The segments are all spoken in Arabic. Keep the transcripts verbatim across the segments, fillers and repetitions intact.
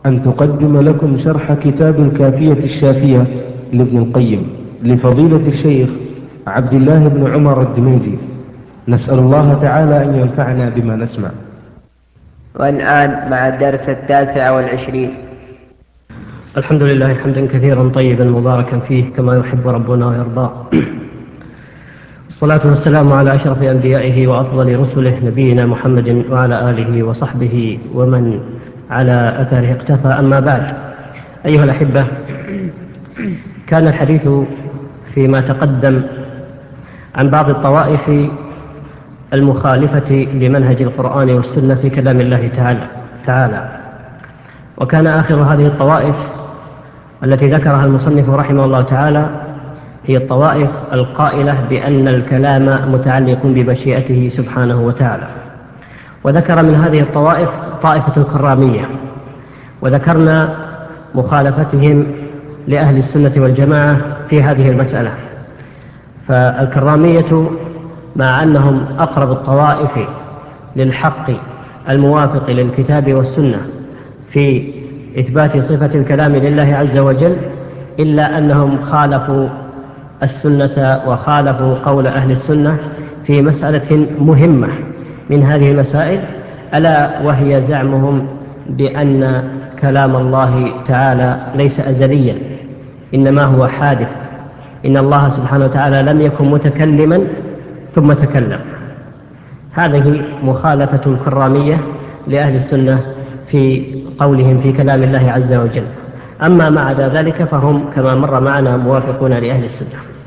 أن تقدم لكم شرح كتاب الكافية الشافية لابن القيم لفضيلة الشيخ عبد الله بن عمر الدميجي. نسأل الله تعالى أن ينفعنا بما نسمع. والآن مع الدرس التاسع والعشرين. الحمد لله حمدا كثيرا طيبا مباركا فيه كما يحب ربنا ويرضى، والصلاة والسلام على أشرف أنبيائه وأفضل رسله نبينا محمد وعلى آله وصحبه ومن على أثره اقتفى. أما بعد، أيها الأحبة، كان الحديث فيما تقدم عن بعض الطوائف المخالفة لمنهج القرآن والسنة في كلام الله تعالى تعالى وكان آخر هذه الطوائف التي ذكرها المصنف رحمه الله تعالى هي الطوائف القائلة بأن الكلام متعلق بمشيئته سبحانه وتعالى. وذكر من هذه الطوائف طائفة الكرامية، وذكرنا مخالفتهم لأهل السنة والجماعة في هذه المسألة. فالكرامية مع أنهم أقرب الطوائف للحق الموافق للكتاب والسنة في إثبات صفة الكلام لله عز وجل، إلا أنهم خالفوا السنة وخالفوا قول أهل السنة في مسألة مهمة من هذه المسائل، ألا وهي زعمهم بأن كلام الله تعالى ليس أزليا، إنما هو حادث. إن الله سبحانه وتعالى لم يكن متكلما ثم تكلم. هذه مخالفة الكرامية لأهل السنة في قولهم في كلام الله عز وجل. أما ما عدا ذلك فهم كما مر معنا موافقون لأهل السنة.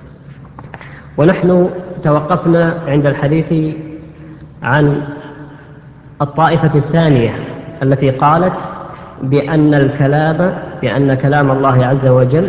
ونحن توقفنا عند الحديث عن الطائفة الثانية التي قالت بأن الكلام بأن كلام الله عز وجل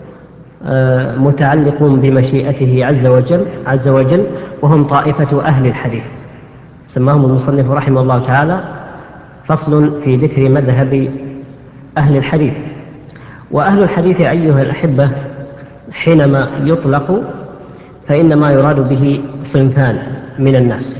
متعلق بمشيئته عز وجل عز وجل وهم طائفة أهل الحديث. سماهم المصنف رحمه الله تعالى فصل في ذكر مذهب أهل الحديث. وأهل الحديث أيها الأحبة حينما يطلق فإنما يراد به صنفان من الناس.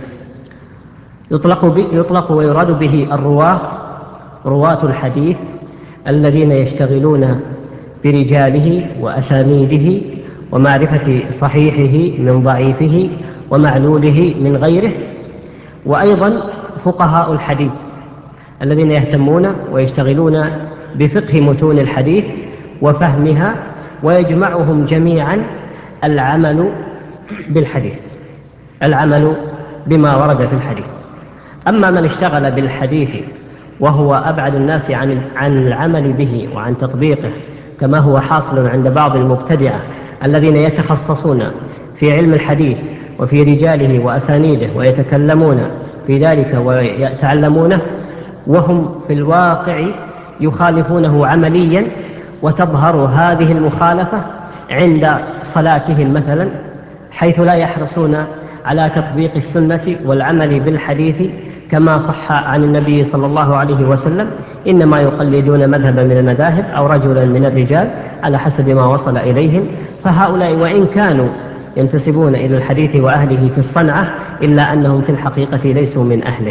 يطلق, يطلق ويراد به الرواه رواة الحديث الذين يشتغلون برجاله وأسانيده ومعرفة صحيحه من ضعيفه ومعلوله من غيره، وأيضا فقهاء الحديث الذين يهتمون ويشتغلون بفقه متون الحديث وفهمها، ويجمعهم جميعا العمل بالحديث العمل بما ورد في الحديث. أما من اشتغل بالحديث وهو أبعد الناس عن عن العمل به وعن تطبيقه، كما هو حاصل عند بعض المبتدعة الذين يتخصصون في علم الحديث وفي رجاله وأسانيده ويتكلمون في ذلك ويتعلمونه، وهم في الواقع يخالفونه عمليا. وتظهر هذه المخالفة عند صلاتهم مثلا، حيث لا يحرصون على تطبيق السنة والعمل بالحديث كما صح عن النبي صلى الله عليه وسلم، إنما يقلدون مذهبا من المذاهب أو رجلا من الرجال على حسب ما وصل إليهم. فهؤلاء وإن كانوا ينتسبون إلى الحديث وأهله في الصنعة، إلا أنهم في الحقيقة ليسوا من أهله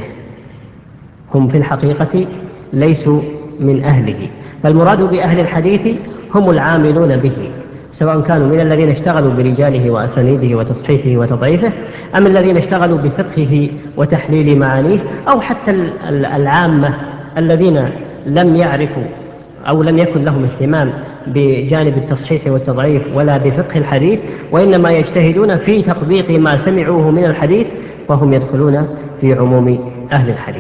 هم في الحقيقة ليسوا من أهله. فالمراد بأهل الحديث هم العاملون به، سواء كانوا من الذين اشتغلوا برجاله وأسانيده وتصحيحه وتضعيفه، أم الذين اشتغلوا بفقهه وتحليل معانيه، أو حتى العامة الذين لم يعرفوا أو لم يكن لهم اهتمام بجانب التصحيح والتضعيف ولا بفقه الحديث، وإنما يجتهدون في تطبيق ما سمعوه من الحديث، فهم يدخلون في عموم أهل الحديث.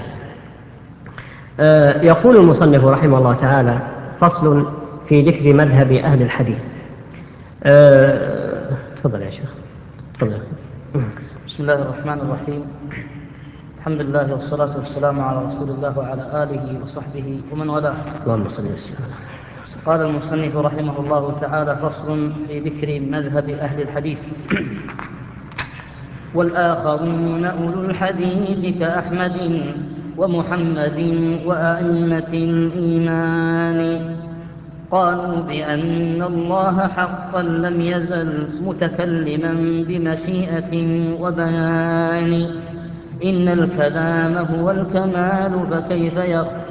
يقول المصنف رحمه الله تعالى فصل في ذكر مذهب أهل الحديث. تفضل يا شيخ. تفضل. بسم الله الرحمن الرحيم. الحمد لله والصلاة والسلام على رسول الله وعلى آله وصحبه ومن والاه. اللهم صل وسلم. قال المصنف رحمه الله تعالى فصل في ذكر مذهب أهل الحديث. والآخرون أولو الحديث كأحمد ومحمد وأئمة الإيمان قالوا بأن الله حقا لم يزل متكلما بمشيئة وبيان. إن الكلام هو الكمال فكيف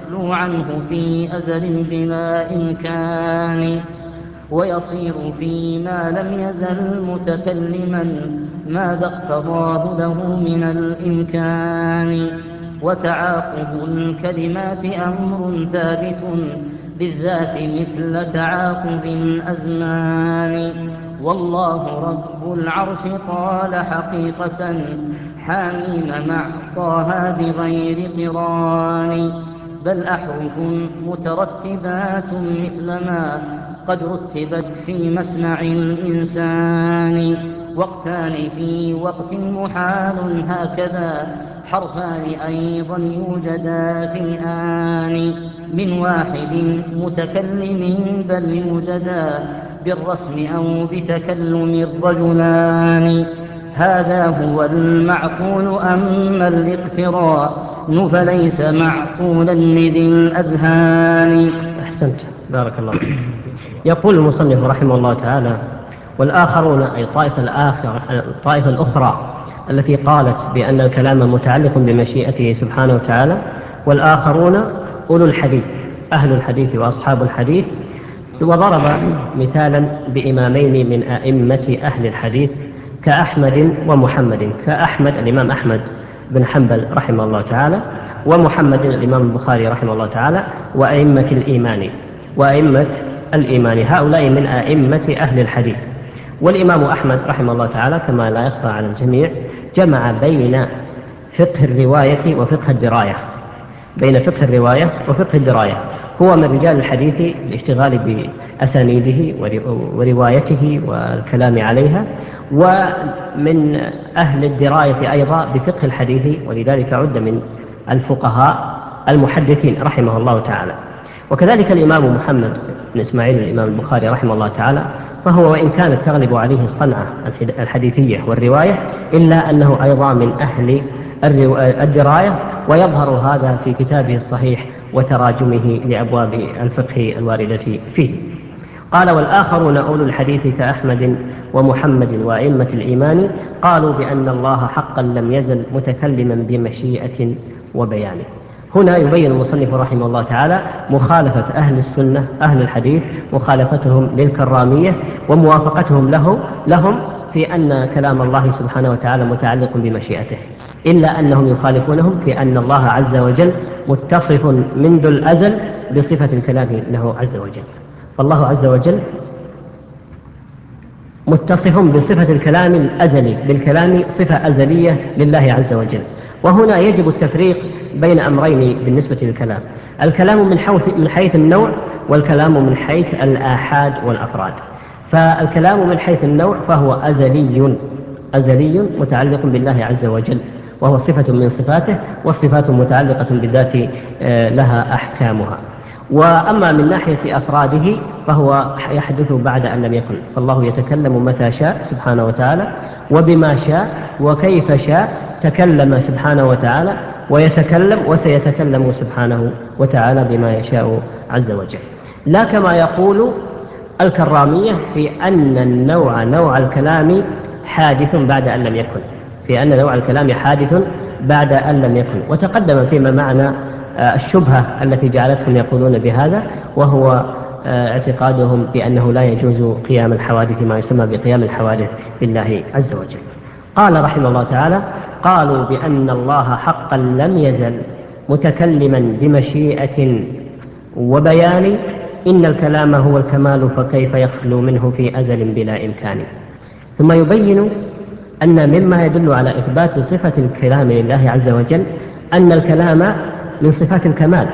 يخلو عنه في أزل بلا إمكان، ويصير فيما لم يزل متكلما ماذا اقتضاه له من الإمكان. وتعاقب الكلمات أمر ثابت بالذات مثل تعاقب الأزمان. والله رب العرش قال حقيقة حاميم مع طه بغير قران، بل أحرف مترتبات مثل ما قد رتبت في مسمع الإنسان. وقتان في وقت محال هكذا حرفان أيضا يوجدا في الآن، من واحد متكلم بل يوجدا بالرسم أو بتكلم الرجلان. هذا هو المعقول، أما الاقتران فليس معقولا لذي الأذهان. أحسنت، بارك الله فيك. يقول المصنف رحمه الله تعالى: والآخرون أي الطائفة الآخرة الطائفة الأخرى التي قالت بأن الكلام متعلق بمشيئته سبحانه وتعالى، والآخرون أولو الحديث أهل الحديث وأصحاب الحديث. وضرب مثالا بإمامين من أئمة أهل الحديث كأحمد ومحمد، كأحمد الإمام أحمد بن حنبل رحمه الله تعالى، ومحمد الإمام البخاري رحمه الله تعالى، وأئمة الإيمان وأئمة الإيمان هؤلاء من أئمة أهل الحديث. والإمام أحمد رحمه الله تعالى كما لا يخفى على الجميع جمع بين فقه الرواية وفقه الدراية بين فقه الرواية وفقه الدراية. هو من رجال الحديث الاشتغال بأسانيده وروايته والكلام عليها، ومن أهل الدراية أيضا بفقه الحديث، ولذلك عد من الفقهاء المحدثين رحمه الله تعالى. وكذلك الإمام محمد بن إسماعيل الإمام البخاري رحمه الله تعالى، فهو وإن كانت تغلب عليه الصنعة الحديثية والرواية إلا أنه أيضا من أهل الدراية، ويظهر هذا في كتابه الصحيح وتراجمه لأبواب الفقه الواردة فيه. قال: والآخرون أولو الحديث كأحمد ومحمد وأئمة الإيمان قالوا بأن الله حقا لم يزل متكلما بمشيئة وبيان. هنا يبين المصنف رحمه الله تعالى مخالفة أهل السنة أهل الحديث، مخالفتهم للكرامية وموافقتهم له لهم في أن كلام الله سبحانه وتعالى متعلق بمشيئته، إلا أنهم يخالفونهم في أن الله عز وجل متصف منذ الأزل بصفة الكلام له عز وجل. فالله عز وجل متصف بصفة الكلام الأزلي، بالكلام صفة أزلية لله عز وجل. وهنا يجب التفريق بين أمرين بالنسبة للكلام: الكلام من حيث من حيث النوع، والكلام من حيث الآحاد والأفراد. فالكلام من حيث النوع فهو أزلي أزلي متعلق بالله عز وجل، وهو صفة من صفاته، والصفات متعلقة بالذات لها أحكامها. وأما من ناحية أفراده فهو يحدث بعد أن لم يكن، فالله يتكلم متى شاء سبحانه وتعالى وبما شاء وكيف شاء تكلم سبحانه وتعالى، ويتكلم وسيتكلم سبحانه وتعالى بما يشاء عز وجل. لا كما يقول الكرامية في أن النوع نوع الكلام حادث بعد أن لم يكن في أن نوع الكلام حادث بعد أن لم يكن. وتقدم فيما معنى الشبهة التي جعلتهم يقولون بهذا، وهو اعتقادهم بأنه لا يجوز قيام الحوادث ما يسمى بقيام الحوادث بالله عز وجل. قال رحمه الله تعالى: قالوا بأن الله حقا لم يزل متكلما بمشيئة وبيان، إن الكلام هو الكمال فكيف يخلو منه في أزل بلا إمكان. ثم يبين أن مما يدل على إثبات صفة الكلام لله عز وجل أن الكلام من صفات الكمال،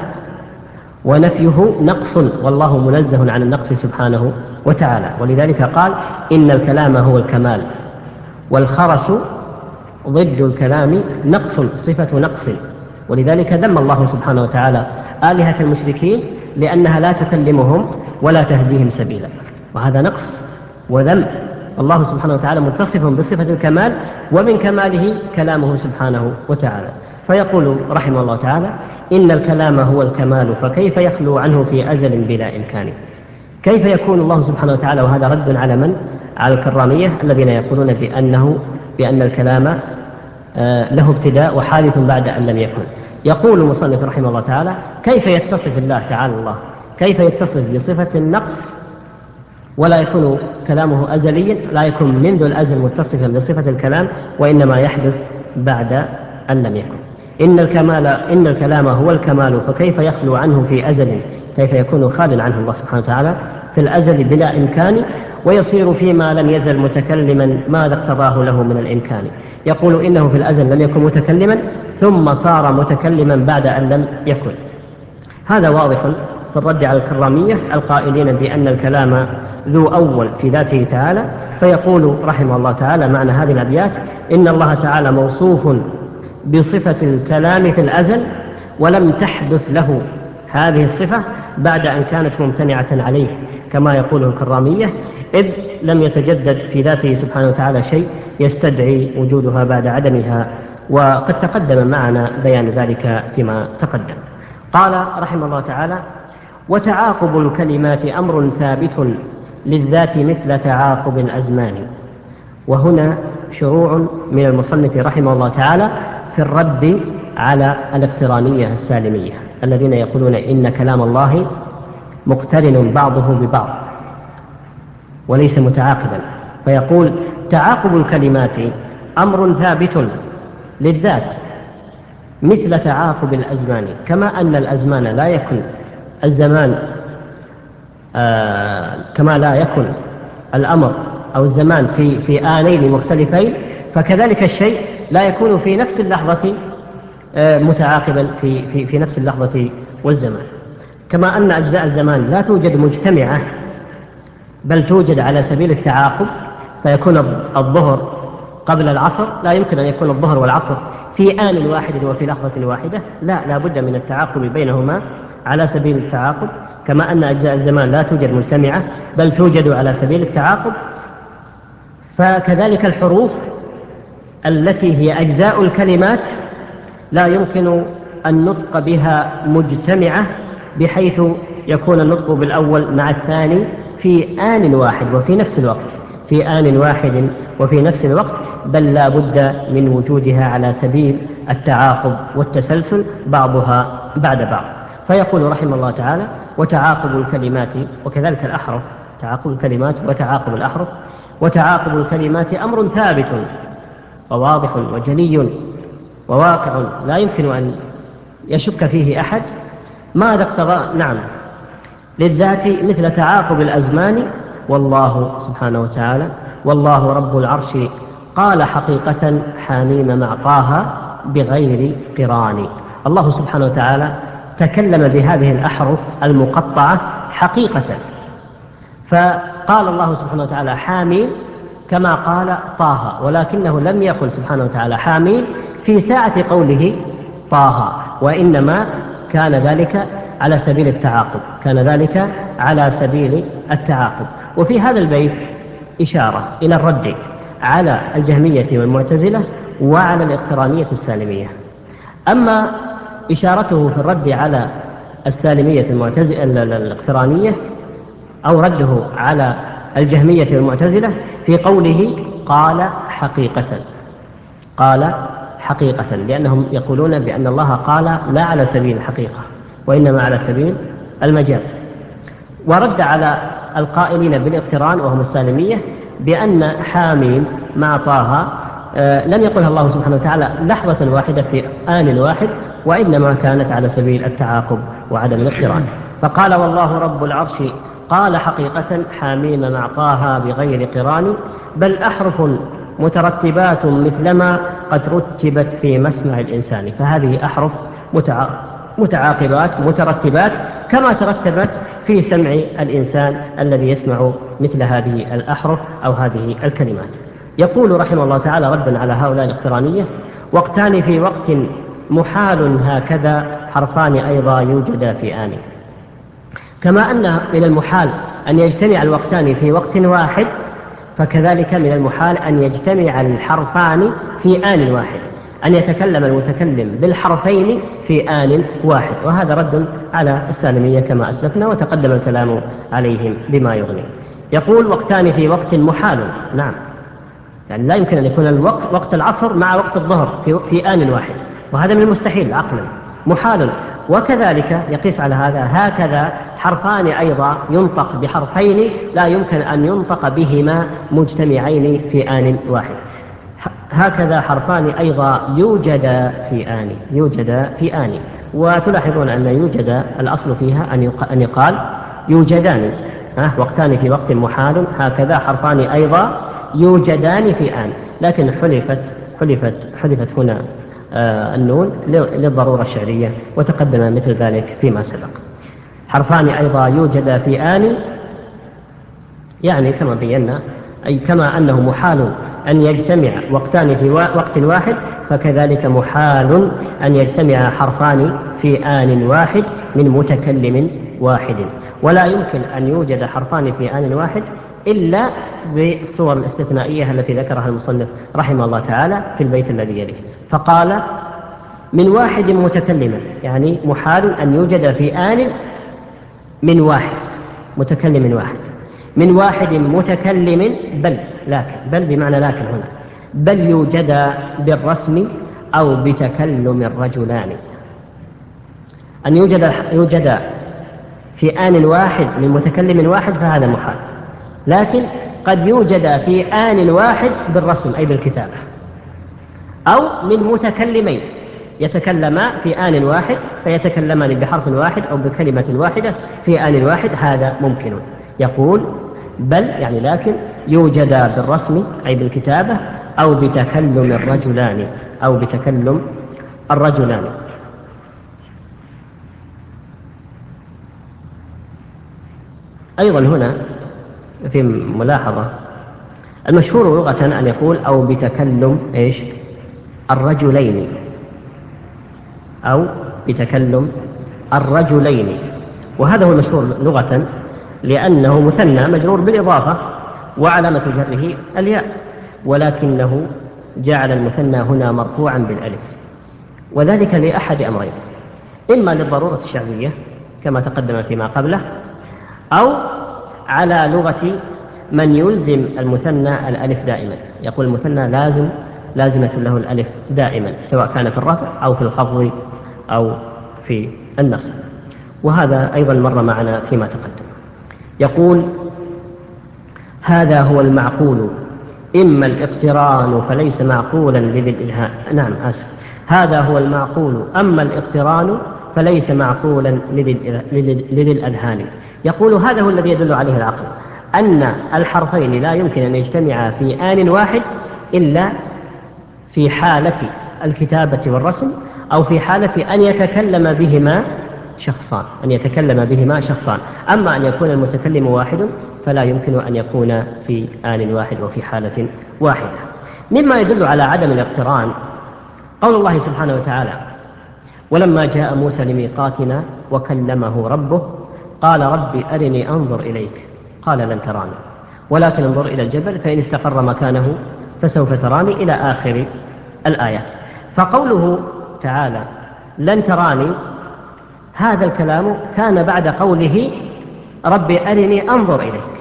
ونفيه نقص، والله منزه عن النقص سبحانه وتعالى. ولذلك قال: إن الكلام هو الكمال. والخرس ضد الكلام نقص، صفة نقص. ولذلك ذم الله سبحانه وتعالى آلهة المشركين لأنها لا تكلمهم ولا تهديهم سبيلا، وهذا نقص وذم. الله سبحانه وتعالى متصف بصفة الكمال، ومن كماله كلامه سبحانه وتعالى. فيقول رحمه الله تعالى: إن الكلام هو الكمال فكيف يخلو عنه في أزل بلا إمكان. كيف يكون الله سبحانه وتعالى، وهذا رد على من؟ على الكرامية الذين يقولون بأنه بأن الكلام له ابتداء وحادث بعد أن لم يكن. يقول المصنف رحمه الله تعالى: كيف يتصف الله تعالى الله كيف يتصف بصفة النقص ولا يكون كلامه أزليا، لا يكون منذ الأزل متصفا بصفة الكلام، وإنما يحدث بعد أن لم يكن. إن الكمال إن الكلام هو الكمال، فكيف يخلو عنه في أزل؟ كيف يكون خال عنه الله سبحانه وتعالى في الأزل بلا إمكان، ويصير فيما لم يزل متكلما ماذا اقتضاه له من الإمكان؟ يقول إنه في الأزل لم يكن متكلما ثم صار متكلما بعد أن لم يكن. هذا واضح في الرد على الكرامية القائلين بأن الكلام ذو أول في ذاته تعالى. فيقول رحمه الله تعالى معنى هذه الأبيات: إن الله تعالى موصوف بصفة الكلام في الأزل، ولم تحدث له هذه الصفة بعد أن كانت ممتنعة عليه، كما يقول الكرامية، إذ لم يتجدد في ذاته سبحانه وتعالى شيء يستدعي وجودها بعد عدمها، وقد تقدم معنا بيان ذلك فيما تقدم. قال رحمه الله تعالى: وتعاقب الكلمات أمر ثابت للذات مثل تعاقب الأزمان. وهنا شروع من المصنف رحمه الله تعالى في الرد على الاقترانية السالمية الذين يقولون إن كلام الله مقترن بعضه ببعض وليس متعاقبا. فيقول: تعاقب الكلمات أمر ثابت للذات مثل تعاقب الأزمان، كما أن الأزمان لا يكن الزمان آه كما لا يكن الأمر أو الزمان في في آنين مختلفين، فكذلك الشيء لا يكون في نفس اللحظة آه متعاقبا في في في نفس اللحظة والزمان. كما أن أجزاء الزمان لا توجد مجتمعة بل توجد على سبيل التعاقب، فيكون الظهر قبل العصر لا يمكن أن يكون الظهر والعصر في آن واحد وفي لحظة واحدة، لا لا بد من التعاقب بينهما على سبيل التعاقب. كما أن أجزاء الزمان لا توجد مجتمعة بل توجد على سبيل التعاقب، فكذلك الحروف التي هي أجزاء الكلمات لا يمكن النطق بها مجتمعة بحيث يكون النطق بالأول مع الثاني في آن واحد وفي نفس الوقت في آن واحد وفي نفس الوقت بل لا بد من وجودها على سبيل التعاقب والتسلسل بعضها بعد بعض. فيقول رحمه الله تعالى: وتعاقب الكلمات، وكذلك الأحرف، تعاقب الكلمات وتعاقب الأحرف، وتعاقب الكلمات أمر ثابت وواضح وجلي وواقع لا يمكن أن يشك فيه أحد. ماذا اقتضى؟ نعم، للذات مثل تعاقب الأزمان. والله سبحانه وتعالى: والله رب العرش قال حقيقة حميم مع طه بغير قران. الله سبحانه وتعالى تكلم بهذه الأحرف المقطعة حقيقة، فقال الله سبحانه وتعالى حاميم كما قال طه، ولكنه لم يقل سبحانه وتعالى حاميم في ساعة قوله طه، وإنما كان ذلك على سبيل التعاقب كان ذلك على سبيل التعاقب. وفي هذا البيت إشارة إلى الرد على الجهمية والمعتزلة وعلى الاقترانية السالمية. أما إشارته في الرد على السالمية المعتزلة الاقترانية أو رده على الجهمية والمعتزلة في قوله قال حقيقة قال حقيقة لأنهم يقولون بأن الله قال لا على سبيل الحقيقة وإنما على سبيل المجاز. ورد على القائلين بالاقتران وهم السالمية بأن حامين مع طه آه لم يقلها الله سبحانه وتعالى لحظة واحدة في آن واحد، وإنما كانت على سبيل التعاقب وعدم الاقتران. فقال والله رب العرش قال حقيقة حاميم مع طه بغير قران، بل أحرف مترتبات مثلما قد رتبت في مسمع الإنسان. فهذه أحرف متع... متعاقبات مترتبات كما ترتبت في سمع الإنسان الذي يسمع مثل هذه الأحرف أو هذه الكلمات. يقول رحمه الله تعالى ردا على هؤلاء الاقترانية: وقتان في وقت محال هكذا حرفان أيضا يوجدا في آن. كما أن من المحال أن يجتمع الوقتان في وقت واحد، فكذلك من المحال أن يجتمع الحرفان في آن واحد، أن يتكلم المتكلم بالحرفين في آن واحد. وهذا رد على السالمية كما أسلفنا وتقدم الكلام عليهم بما يغني. يقول وقتان في وقت محال، نعم، يعني لا يمكن أن يكون الوقت وقت العصر مع وقت الظهر في, في آن واحد، وهذا من المستحيل عقلا. محال. وكذلك يقيس على هذا هكذا حرفان أيضا ينطق بحرفين لا يمكن أن ينطق بهما مجتمعين في آن واحد. هكذا حرفان أيضا يوجد في آن يوجد في آن وتلاحظون أن يوجد الأصل فيها أن يقال يوجدان وقتان في وقت محال. هكذا حرفان أيضا يوجدان في آن، لكن حلفت حلفت حلفت هنا آه النون للضرورة الشعرية، وتقدم مثل ذلك فيما سبق. حرفان أيضا يوجد في آن يعني كما بينا، أي كما أنه محال أن يجتمع وقتان في وقت واحد، فكذلك محال أن يجتمع حرفان في آن واحد من متكلم واحد. ولا يمكن أن يوجد حرفان في آن واحد إلا بالصور الاستثنائية التي ذكرها المصنف رحمه الله تعالى في البيت الذي يليه، فقال من واحد متكلما، يعني محال أن يوجد في آن من واحد متكلم واحد، من واحد متكلم بل لكن بل بمعنى لكن هنا بل يوجد بالرسم أو بتكلم الرجلان. أن يوجد يوجد في آن واحد من متكلم واحد فهذا محال، لكن قد يوجد في آن واحد بالرسم أي بالكتابة، أو من متكلمين يتكلما في آن واحد فيتكلمان بحرف واحد أو بكلمة واحدة في آن واحد، هذا ممكن. يقول بل يعني لكن يوجد بالرسم أي بالكتابة أو بتكلم الرجلان أو بتكلم الرجلان. أيضا هنا في ملاحظة، المشهور لغة أن يقول أو بتكلم إيش الرجلين أو بتكلم الرجلين، وهذا هو المشهور لغة لأنه مثنى مجرور بالإضافة وعلامة جره الياء، ولكنه جعل المثنى هنا مرفوعا بالألف، وذلك لأحد أمرين: إما للضرورة الشعبية كما تقدم فيما قبله، أو على لغة من يلزم المثنى الألف دائما، يقول المثنى لازم لازمة له الألف دائما سواء كان في الرفع أو في الخفض أو في النصب، وهذا أيضا مر معنا فيما تقدم. يقول هذا هو المعقول إما الاقتران فليس معقولا لذي الإلهام. نعم آسف، هذا هو المعقول أما الاقتران فليس معقولا لذي الأذهان. يقول هذا هو الذي يدل عليه العقل، أن الحرفين لا يمكن أن يجتمعا في آن واحد إلا في حالة الكتابة والرسم، أو في حالة أن يتكلم بهما شخصان أن يتكلم بهما شخصان أما أن يكون المتكلم واحد فلا يمكن أن يكون في آن واحد وفي حالة واحدة. مما يدل على عدم الاقتران قول الله سبحانه وتعالى: ولما جاء موسى لميقاتنا وكلمه ربه قال رب أرني أنظر إليك قال لن تراني ولكن انظر إلى الجبل فإن استقر مكانه فسوف تراني إلى آخر الآيات. فقوله تعالى لن تراني، هذا الكلام كان بعد قوله رب أرني أنظر إليك،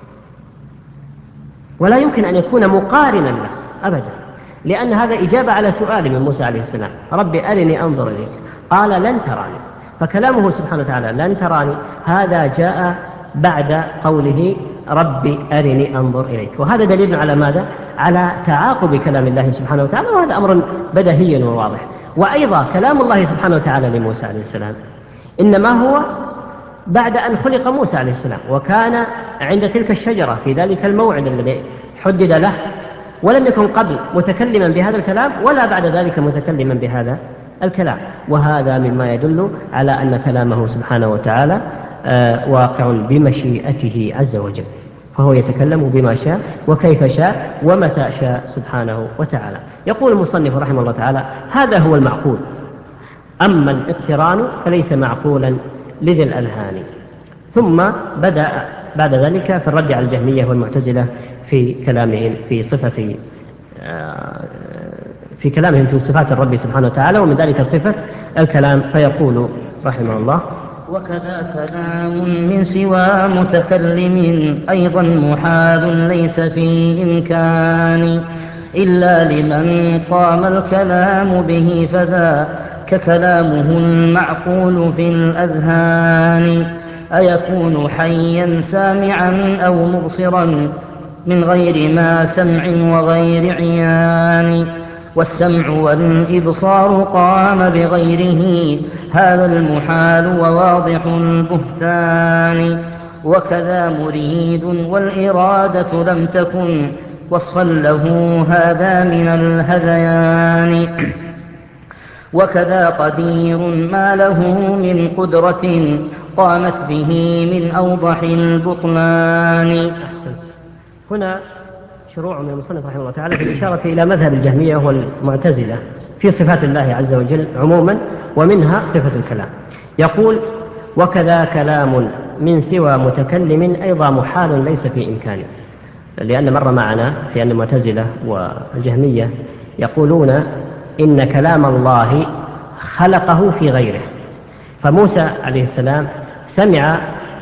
ولا يمكن أن يكون مقارنا له أبدا، لأن هذا إجابة على سؤال من موسى عليه السلام: رب أرني أنظر إليك قال لن تراني. فكلامه سبحانه وتعالى لن تراني هذا جاء بعد قوله رب أرني أنظر إليك، وهذا دليل على ماذا؟ على تعاقب كلام الله سبحانه وتعالى، وهذا أمر بديهي وواضح. وأيضا كلام الله سبحانه وتعالى لموسى عليه السلام إنما هو بعد أن خلق موسى عليه السلام، وكان عند تلك الشجرة في ذلك الموعد الذي حدد له، ولم يكن قبل متكلما بهذا الكلام ولا بعد ذلك متكلما بهذا الكلام. وهذا مما يدل على أن كلامه سبحانه وتعالى آه واقع بمشيئته عز وجل، فهو يتكلم بما شاء وكيف شاء ومتى شاء سبحانه وتعالى. يقول المصنف رحمه الله تعالى: هذا هو المعقول، أما الاقتران فليس معقولا لذي الأذهان. ثم بدأ بعد ذلك في الرد على الجهمية والمعتزلة في كلامهم في صفة في كلامهم في صفات الرب سبحانه وتعالى، ومن ذلك صفة الكلام، فيقول رحمه الله: وكذا كلام من سوى متكلم أيضا محال ليس في إمكان إلا لمن قام الكلام به، فذا ككلامه المعقول في الأذهان. أيكون حيا سامعا أو مبصرا من غير ما سمع وغير عيان. والسمع والإبصار قام بغيره هذا المحال وواضح البهتان. وكذا مريد والإرادة لم تكن وصفا له هذا من الهذيان. وكذا قدير ما له من قدرة قامت به من أوضح البطلان. أحسنت. هنا شروع من المصنف رحمه الله تعالى في الإشارة إلى مذهب الجهمية والمعتزلة في صفات الله عز وجل عموما، ومنها صفة الكلام. يقول: وكذا كلام من سوى متكلم أيضا محال ليس في إمكانه. لأن مر معنا في أن المعتزلة والجهمية يقولون إن كلام الله خلقه في غيره. فموسى عليه السلام سمع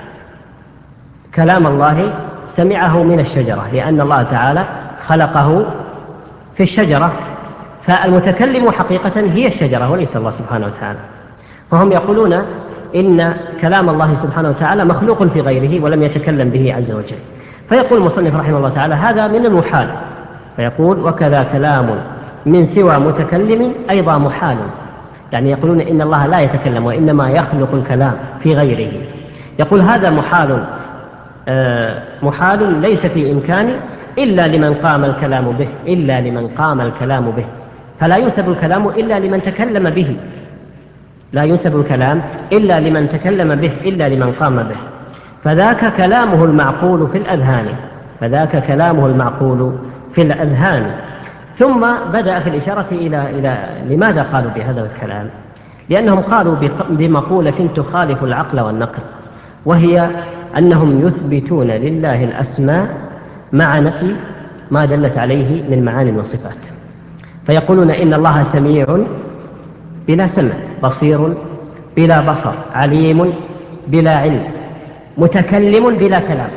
كلام الله، سمعه من الشجرة، لأن الله تعالى خلقه في الشجرة، فالمتكلم حقيقة هي الشجرة وليس الله سبحانه وتعالى. فهم يقولون إن كلام الله سبحانه وتعالى مخلوق في غيره ولم يتكلم به عز وجل. فيقول المصنف رحمه الله تعالى: هذا من المحال. فيقول: وكذا كلام من سوى متكلم أيضا محال. يعني يقولون إن الله لا يتكلم وإنما يخلق الكلام في غيره. يقول: هذا محال آه محال ليس في إمكانه إلا لمن قام الكلام به إلا لمن قام الكلام به فلا ينسب الكلام إلا لمن تكلم به لا ينسب الكلام إلا لمن تكلم به إلا لمن قام به فذاك كلامه المعقول في الأذهان فذاك كلامه المعقول في الأذهان. ثم بدأ في الإشارة إلى إلى لماذا قالوا بهذا الكلام؟ لأنهم قالوا بمقولة تخالف العقل والنقل، وهي أنهم يثبتون لله الأسماء مع نفي ما دلت عليه من معان وصفات. فيقولون إن الله سميع بلا سمع، بصير بلا بصر، عليم بلا علم، متكلم بلا كلام.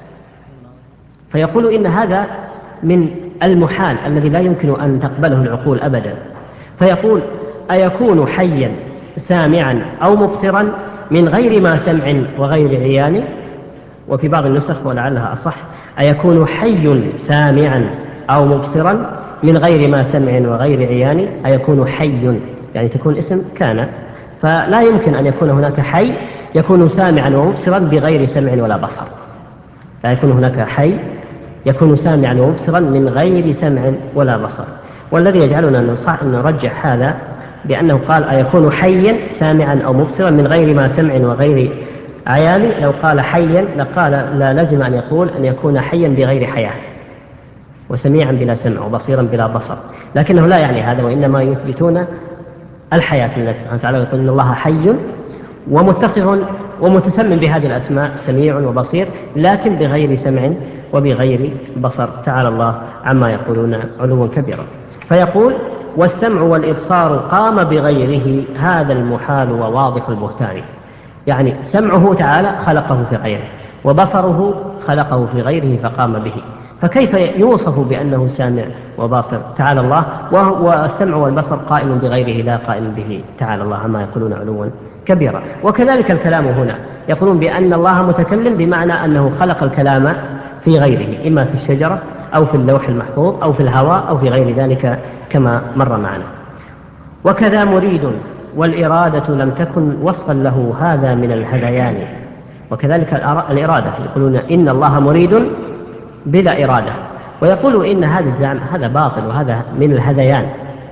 فيقول إن هذا من المحال الذي لا يمكن أن تقبله العقول أبدا. فيقول: أيكون حيا سامعا أو مبصرا من غير ما سمع وغير عيان. وفي بعض النسخ ولعلها أصح: أيكون حي سامعا أو مبصرا من غير ما سمع وغير عيان. أيكون حي يعني تكون اسم كان، فلا يمكن أن يكون هناك حي يكون سامعا ومبصرا بغير سمع ولا بصر. لا يكون هناك حي يكون سامعا ومبصرا من غير سمع ولا بصر. والذي يجعلنا أن نرجح هذا بأنه قال: أيكون حيا سامعا أو مبصرا من غير ما سمع وغير عيان. لو قال حيا لقال لا لزم أن يقول أن يكون حيا بغير حياة، وسميعا بلا سمع، وبصيرا بلا بصر، لكنه لا يعني هذا، وإنما يثبتون الحياة لله سبحانه وتعالى، ويقول إن الله حي ومتصف ومتسم بهذه الأسماء، سميع وبصير، لكن بغير سمع وبغير بصر، تعالى الله عما يقولون علوا كبيرا. فيقول: والسمع والإبصار قام بغيره هذا المحال وواضح البهتان. يعني سمعه تعالى خلقه في غيره، وبصره خلقه في غيره فقام به، فكيف يوصف بأنه سامع وباصر تعالى الله، والسمع والبصر قائم بغيره لا قائم به تعالى الله عما يقولون علوا كبيرا. وكذلك الكلام هنا يقولون بأن الله متكلم بمعنى أنه خلق الكلام في غيره، إما في الشجرة أو في اللوح المحفوظ أو في الهواء أو في غير ذلك كما مر معنا. وكذا مريد والإرادة لم تكن وصفا له هذا من الهذيان. وكذلك الإرادة يقولون إن الله مريد بلا إرادة، ويقولوا إن هذا الزعم هذا باطل وهذا من الهذيان.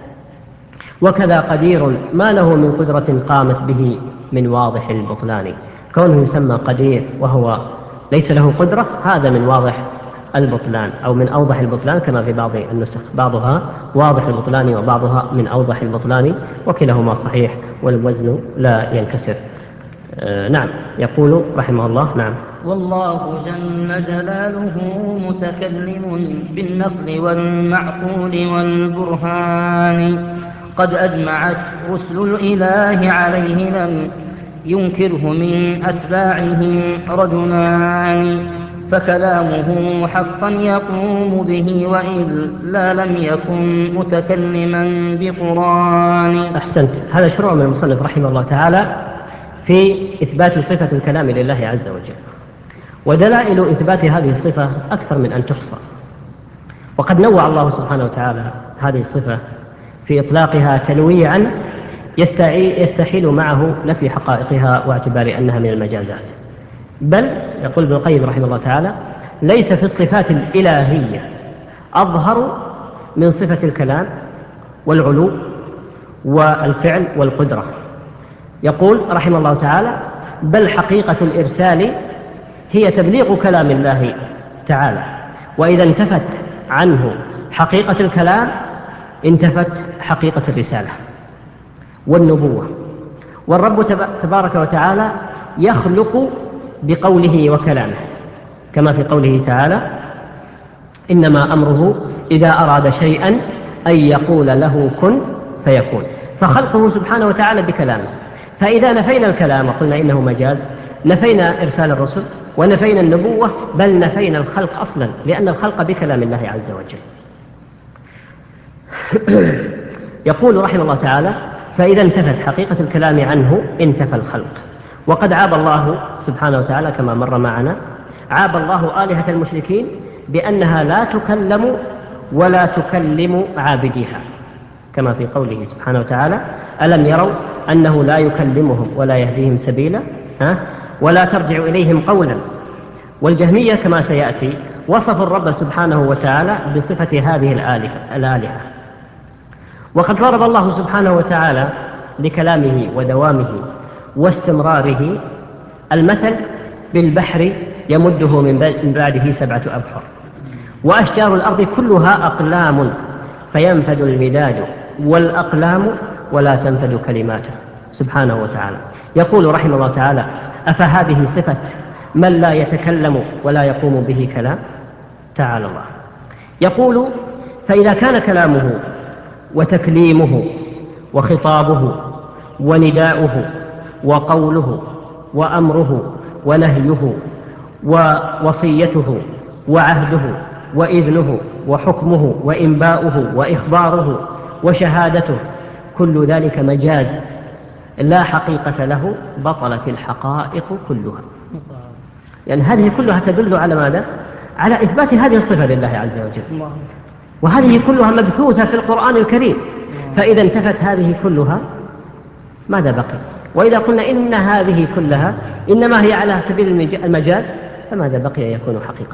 وكذا قدير ما له من قدرة قامت به من واضح البطلان. كونه يسمى قدير وهو ليس له قدرة هذا من واضح البطلان أو من أوضح البطلان، كما في بعض النسخ بعضها واضح البطلان وبعضها من أوضح البطلان، وكلاهما صحيح والوزن لا ينكسر. آه نعم. يقول رحمه الله: نعم. والله جل جلاله متكلم بالنقل والمعقول والبرهان. قد أجمعت رسل الإله عليه لم ينكره من أتباعهم رجلان. فكلامه حقا يقوم به وإلا لم يكن متكلما بقرآن. أحسنت. هذا شروع من المصنف رحمه الله تعالى في إثبات صفة الكلام لله عز وجل، ودلائل إثبات هذه الصفة أكثر من أن تحصى، وقد نوع الله سبحانه وتعالى هذه الصفة في إطلاقها تنويعا يستحيل معه نفي حقائقها واعتبار أنها من المجازات. بل يقول ابن القيم رحمه الله تعالى: ليس في الصفات الإلهية أظهر من صفة الكلام والعلو والفعل والقدرة. يقول رحمه الله تعالى: بل حقيقة الإرسال هي تبليغ كلام الله تعالى، وإذا انتفت عنه حقيقة الكلام انتفت حقيقة الرسالة والنبوة. والرب تبارك وتعالى يخلق بقوله وكلامه، كما في قوله تعالى: إنما أمره إذا أراد شيئا أن يقول له كن فيكون. فخلقه سبحانه وتعالى بكلامه. فإذا نفينا الكلام وقلنا إنه مجاز، نفينا إرسال الرسل ونفينا النبوة، بل نفينا الخلق أصلا، لأن الخلق بكلام الله عز وجل. يقول رحمه الله تعالى: فإذا انتفت حقيقة الكلام عنه انتفى الخلق. وقد عاب الله سبحانه وتعالى كما مر معنا، عاب الله آلهة المشركين بأنها لا تكلم ولا تكلم عابديها، كما في قوله سبحانه وتعالى: ألم يروا أنه لا يكلمهم ولا يهديهم سبيلا ها؟ ولا ترجع إليهم قولا. والجهمية كما سيأتي وصفوا الرب سبحانه وتعالى بصفة هذه الآلهة. وقد ضرب الله سبحانه وتعالى لكلامه ودوامه واستمراره المثل بالبحر يمده من بعده سبعة أبحر، وأشجار الأرض كلها أقلام فينفد المداد والأقلام ولا تنفد كلماته سبحانه وتعالى. يقول رحمه الله تعالى: أفهذه صفة من لا يتكلم ولا يقوم به كلام؟ تعالى الله. يقول: فإذا كان كلامه وتكليمه وخطابه ونداؤه وقوله وأمره ونهيه ووصيته وعهده وإذنه وحكمه وإنباؤه وإخباره وشهادته كل ذلك مجاز لا حقيقة له، بطلت الحقائق كلها. يعني هذه كلها تدل على ماذا؟ على إثبات هذه الصفة لله عز وجل، وهذه كلها مبثوثة في القرآن الكريم. فإذا انتفت هذه كلها ماذا بقي؟ وإذا قلنا إن هذه كلها إنما هي على سبيل المجاز، فماذا بقي يكون حقيقة؟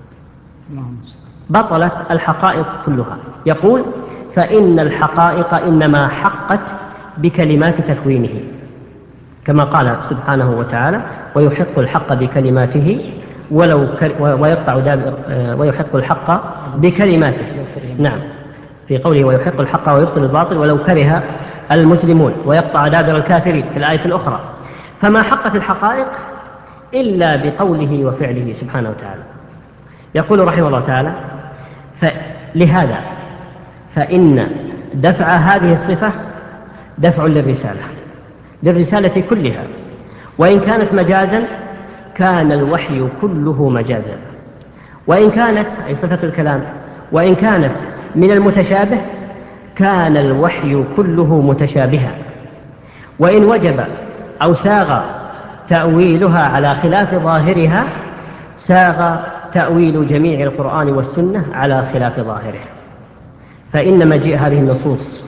بطلت الحقائق كلها. يقول: فإن الحقائق إنما حقت بكلمات تكوينه، كما قال سبحانه وتعالى: ويحق الحق بكلماته ولو كر... ويقطع دابر ويحق الحق بكلماته. نعم، في قوله: ويحق الحق ويبطل الباطل ولو كره المجرمون ويقطع دابر الكافرين في الآية الأخرى. فما حقت الحقائق إلا بقوله وفعله سبحانه وتعالى. يقول رحمه الله تعالى: فلهذا فإن دفع هذه الصفة دفع للرسالة للرسالة كلها، وإن كانت مجازا كان الوحي كله مجازا، وإن كانت أي صفة الكلام وإن كانت من المتشابه كان الوحي كله متشابها، وإن وجب أو ساغ تأويلها على خلاف ظاهرها ساغ تأويل جميع القرآن والسنة على خلاف ظاهره. فإن مجيء هذه النصوص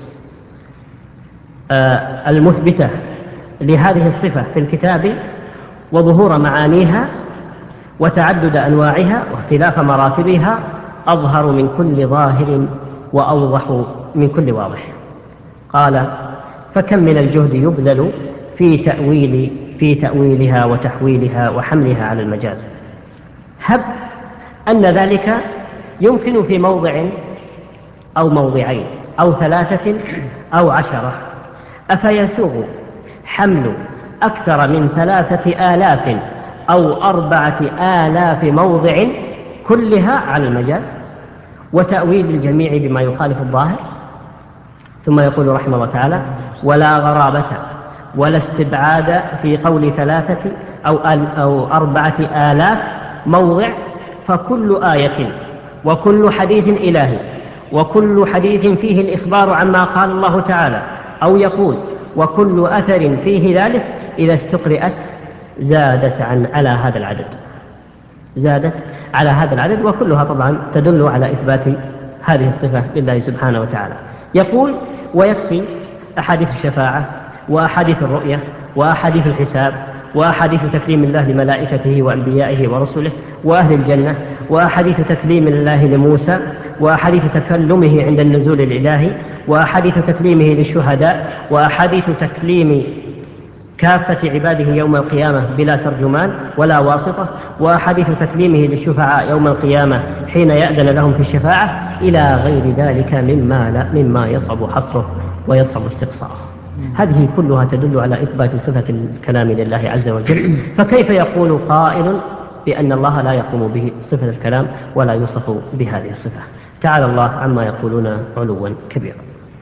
آه المثبتة لهذه الصفة في الكتاب وظهور معانيها وتعدد أنواعها واختلاف مراتبها أظهر من كل ظاهر وأوضح من كل واضح. قال: فكم من الجهد يبذل في تأويل في تأويلها وتحويلها وحملها على المجاز. هب أن ذلك يمكن في موضع أو موضعين أو ثلاثة أو عشرة، أفيسوغ حمل أكثر من ثلاثة آلاف أو أربعة آلاف موضع كلها على المجاز وتأويل الجميع بما يخالف الظاهر؟ ثم يقول رحمه الله تعالى: ولا غرابة ولا استبعاد في قول ثلاثة أو, أو أربعة آلاف موضع فكل آية وكل حديث إلهي وكل حديث فيه الإخبار عما قال الله تعالى أو يقول وكل أثر فيه ذلك إذا استقرأت زادت عن على هذا العدد زادت على هذا العدد، وكلها طبعا تدل على إثبات هذه الصفة لله سبحانه وتعالى. يقول ويكفي أحاديث الشفاعة وأحاديث الرؤية وأحاديث الحساب وأحاديث تكليم الله لملائكته وأنبيائه ورسله وأهل الجنة وأحاديث تكليم الله لموسى وأحاديث تكلمه عند النزول الإلهي وأحاديث تكليمه للشهداء وأحاديث تكليم كافة عباده يوم القيامة بلا ترجمان ولا واسطة وأحاديث تكليمه للشفعاء يوم القيامة حين يأذن لهم في الشفاعة إلى غير ذلك مما, لا مما يصعب حصره ويصعب استقصاءه. هذه كلها تدل على إثبات صفة الكلام لله عز وجل. فكيف يقول قائل بأن الله لا يقوم به صفة الكلام ولا يوصف بهذه الصفة؟ تعالى الله عما يقولون علوا كبيرا.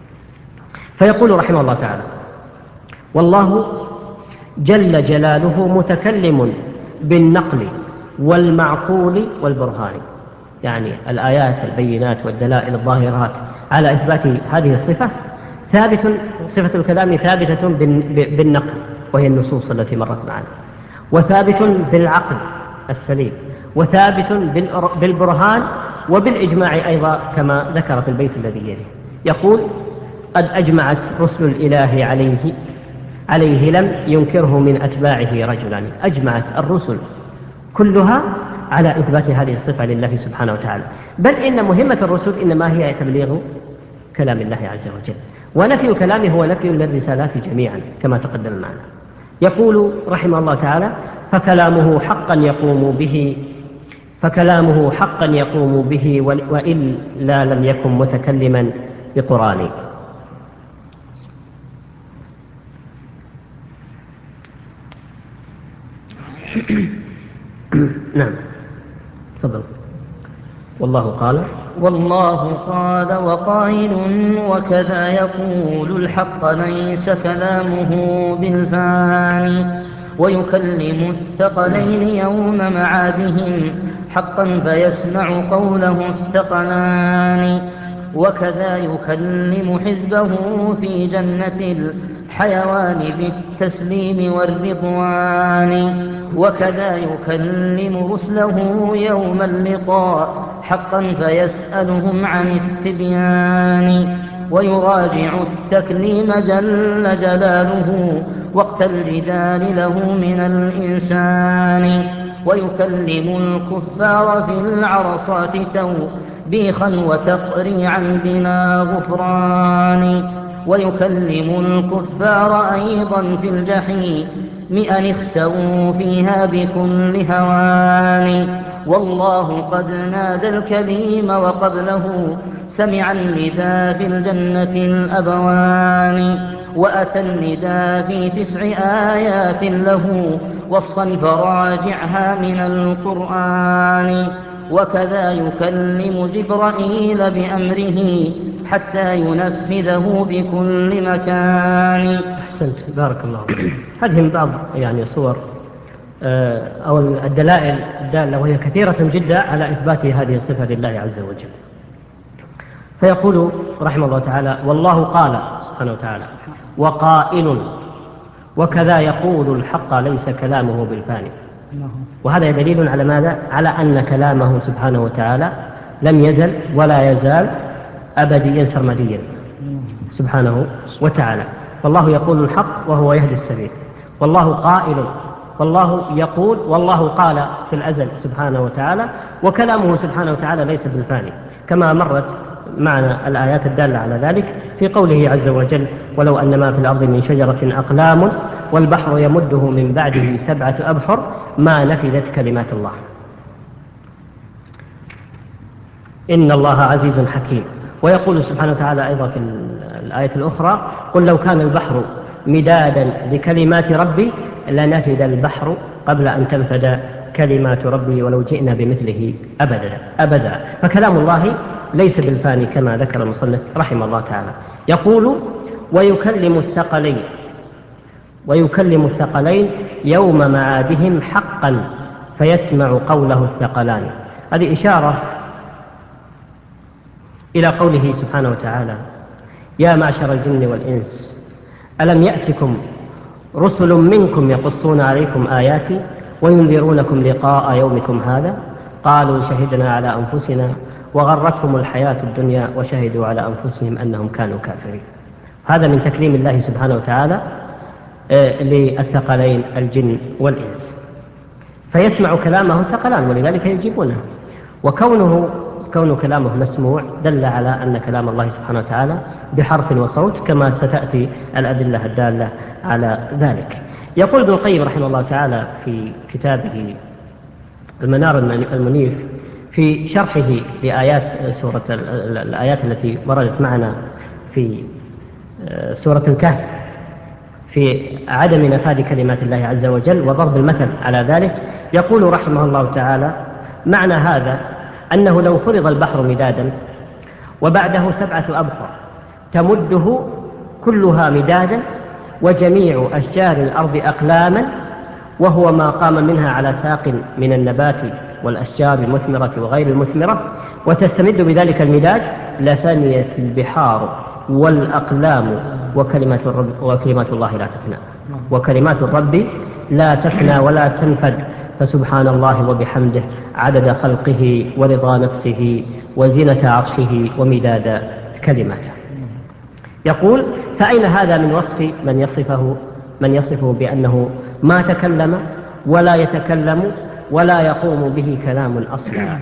فيقول رحمه الله تعالى: والله جل جلاله متكلم بالنقل والمعقول والبرهان، يعني الآيات البينات والدلائل الظاهرات على إثبات هذه الصفة ثابت. صفة الكلام ثابتة بالنقل وهي النصوص التي مرت معنا، وثابت بالعقل السليم، وثابت بالبرهان وبالإجماع أيضا كما ذكر في البيت الذي يليه. يقول: قد أجمعت رسل الإله عليه عليه لم ينكره من أتباعه رجلا. أجمعت الرسل كلها على إثبات هذه الصفة لله سبحانه وتعالى، بل إن مهمة الرسل إنما هي تبليغ كلام الله عز وجل، ونفي كلامه هو نفي للرسالات جميعا كما تقدم معنا. يقول رحمه الله تعالى: فكلامه حقا يقوم به فكلامه حقا يقوم به وإلا لم يكن متكلما بقرآن. نعم، تفضل. والله قال والله قال وقائل وكذا يقول الحق ليس كلامه بالفاني ويكلم الثقلين يوم معادهم حقا فيسمع قوله الثقلان وكذا يكلم حزبه في جنة الحيوان بالتسليم والرضوان وكذا يكلم رسله يوم اللقاء حقا فيسألهم عن التبيان ويراجع التكليم جل جلاله وقت الجدال له من الإنسان ويكلم الكفار في العرصات توبيخا وتقريعا بلا غفران ويكلم الكفار أيضا في الجحيم أن اخسئوا فيها بكل هوان والله قد نادى الكليم وقبله سمعا لذا في الجنة الأبوان وأتى النداء في تسع آيات له وصفا فراجعها من القرآن وكذا يكلم جبرائيل بأمره حتى ينفذه بكل مكان. أحسنت، بارك الله. هذه من بعض يعني صور أو الدلائل الدالة وهي كثيرة جدا على إثبات هذه الصفة لله عز وجل. فيقول رحمه الله تعالى: والله قال سبحانه وتعالى وقائل وكذا يقول الحق ليس كلامه بالفاني. وهذا دليل على ماذا؟ على أن كلامه سبحانه وتعالى لم يزل ولا يزال أبديا سرمديا سبحانه وتعالى. فالله يقول الحق وهو يهدي السبيل، والله قائل، والله يقول، والله قال في الأزل سبحانه وتعالى، وكلامه سبحانه وتعالى ليس بالفاني كما مرت معنا الآيات الدالة على ذلك في قوله عز وجل: ولو أن ما في الأرض من شجرة أقلام والبحر يمده من بعده سبعة أبحر ما نفذت كلمات الله إن الله عزيز حكيم. ويقول سبحانه وتعالى أيضا في الآية الأخرى: قل لو كان البحر مدادا لكلمات ربي لنفد البحر قبل أن تنفد كلمات ربي ولو جئنا بمثله أبدا أبدا. فكلام الله ليس بالفاني كما ذكر المصنف رحمه الله تعالى. يقول: ويكلم الثقلين ويكلم الثقلين يوم معادهم حقا فيسمع قوله الثقلان. هذه إشارة إلى قوله سبحانه وتعالى: يا معشر الجن والإنس ألم يأتكم رسل منكم يقصون عليكم آياتي وينذرونكم لقاء يومكم هذا قالوا شهدنا على أنفسنا وغرتهم الحياة الدنيا وشهدوا على أنفسهم أنهم كانوا كافرين. هذا من تكريم الله سبحانه وتعالى للثقلين الجن والإنس، فيسمع كلامه الثقلان ولذلك يجيبونه. وكونه كون كلامه مسموع دل على أن كلام الله سبحانه وتعالى بحرف وصوت، كما ستأتي الأدلة الدالة على ذلك. يقول ابن القيم رحمه الله تعالى في كتابه المنار المنيف في شرحه لآيات سورة الآيات التي وردت معنا في سورة الكهف في عدم نفاذ كلمات الله عز وجل وضرب المثل على ذلك، يقول رحمه الله تعالى: معنى هذا أنه لو فرض البحر مدادا وبعده سبعة أبحر تمده كلها مدادا وجميع أشجار الأرض أقلاما، وهو ما قام منها على ساق من النبات والأشجار المثمرة وغير المثمرة، وتستمد بذلك المداد، لفنيت البحار والأقلام وكلمات الرب وكلمات الله لا تفنى وكلمات الرب لا تفنى ولا تنفد، فسبحان الله وبحمده عدد خلقه ورضا نفسه وزنة عرشه ومداد كلماته. يقول: فأين هذا من وصف من يصفه من يصفه بأنه ما تكلم ولا يتكلم ولا يقوم به كلام أصلا،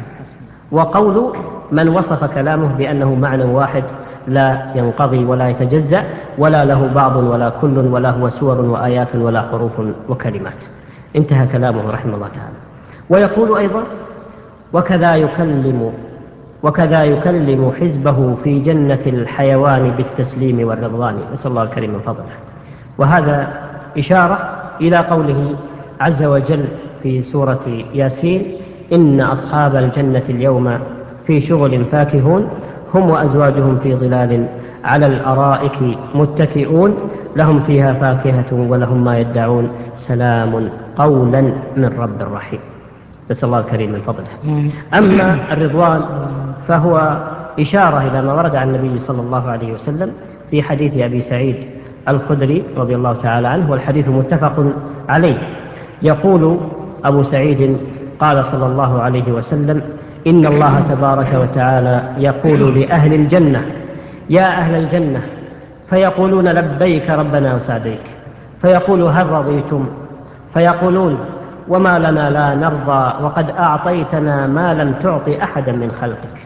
وقول من وصف كلامه بأنه معنى واحد لا ينقضي ولا يتجزأ ولا له بعض ولا كل ولا هو سور وآيات ولا حروف وكلمات. انتهى كلامه رحمه الله تعالى. ويقول أيضا: وكذا يكلم وكذا يكلم حزبه في جنة الحيوان بالتسليم والرضوان، نسأل الله الكريم من فضله. وهذا إشارة إلى قوله عز وجل في سورة ياسين: إن أصحاب الجنة اليوم في شغل فاكهون هم وأزواجهم في ظلال على الأرائك متكئون لهم فيها فاكهة ولهم ما يدعون سلام قولا من رب رحيم. نسأل الله الكريم من فضله. أما الرضوان فهو إشارة إلى ما ورد عن النبي صلى الله عليه وسلم في حديث أبي سعيد الخدري رضي الله تعالى عنه، والحديث متفق عليه. يقول أبو سعيد: قال صلى الله عليه وسلم: إن الله تبارك وتعالى يقول لأهل الجنة: يا أهل الجنة، فيقولون: لبيك ربنا وسعديك. فيقول: هل رضيتم؟ فيقولون: وما لنا لا نرضى وقد أعطيتنا ما لم تعط أحدا من خلقك.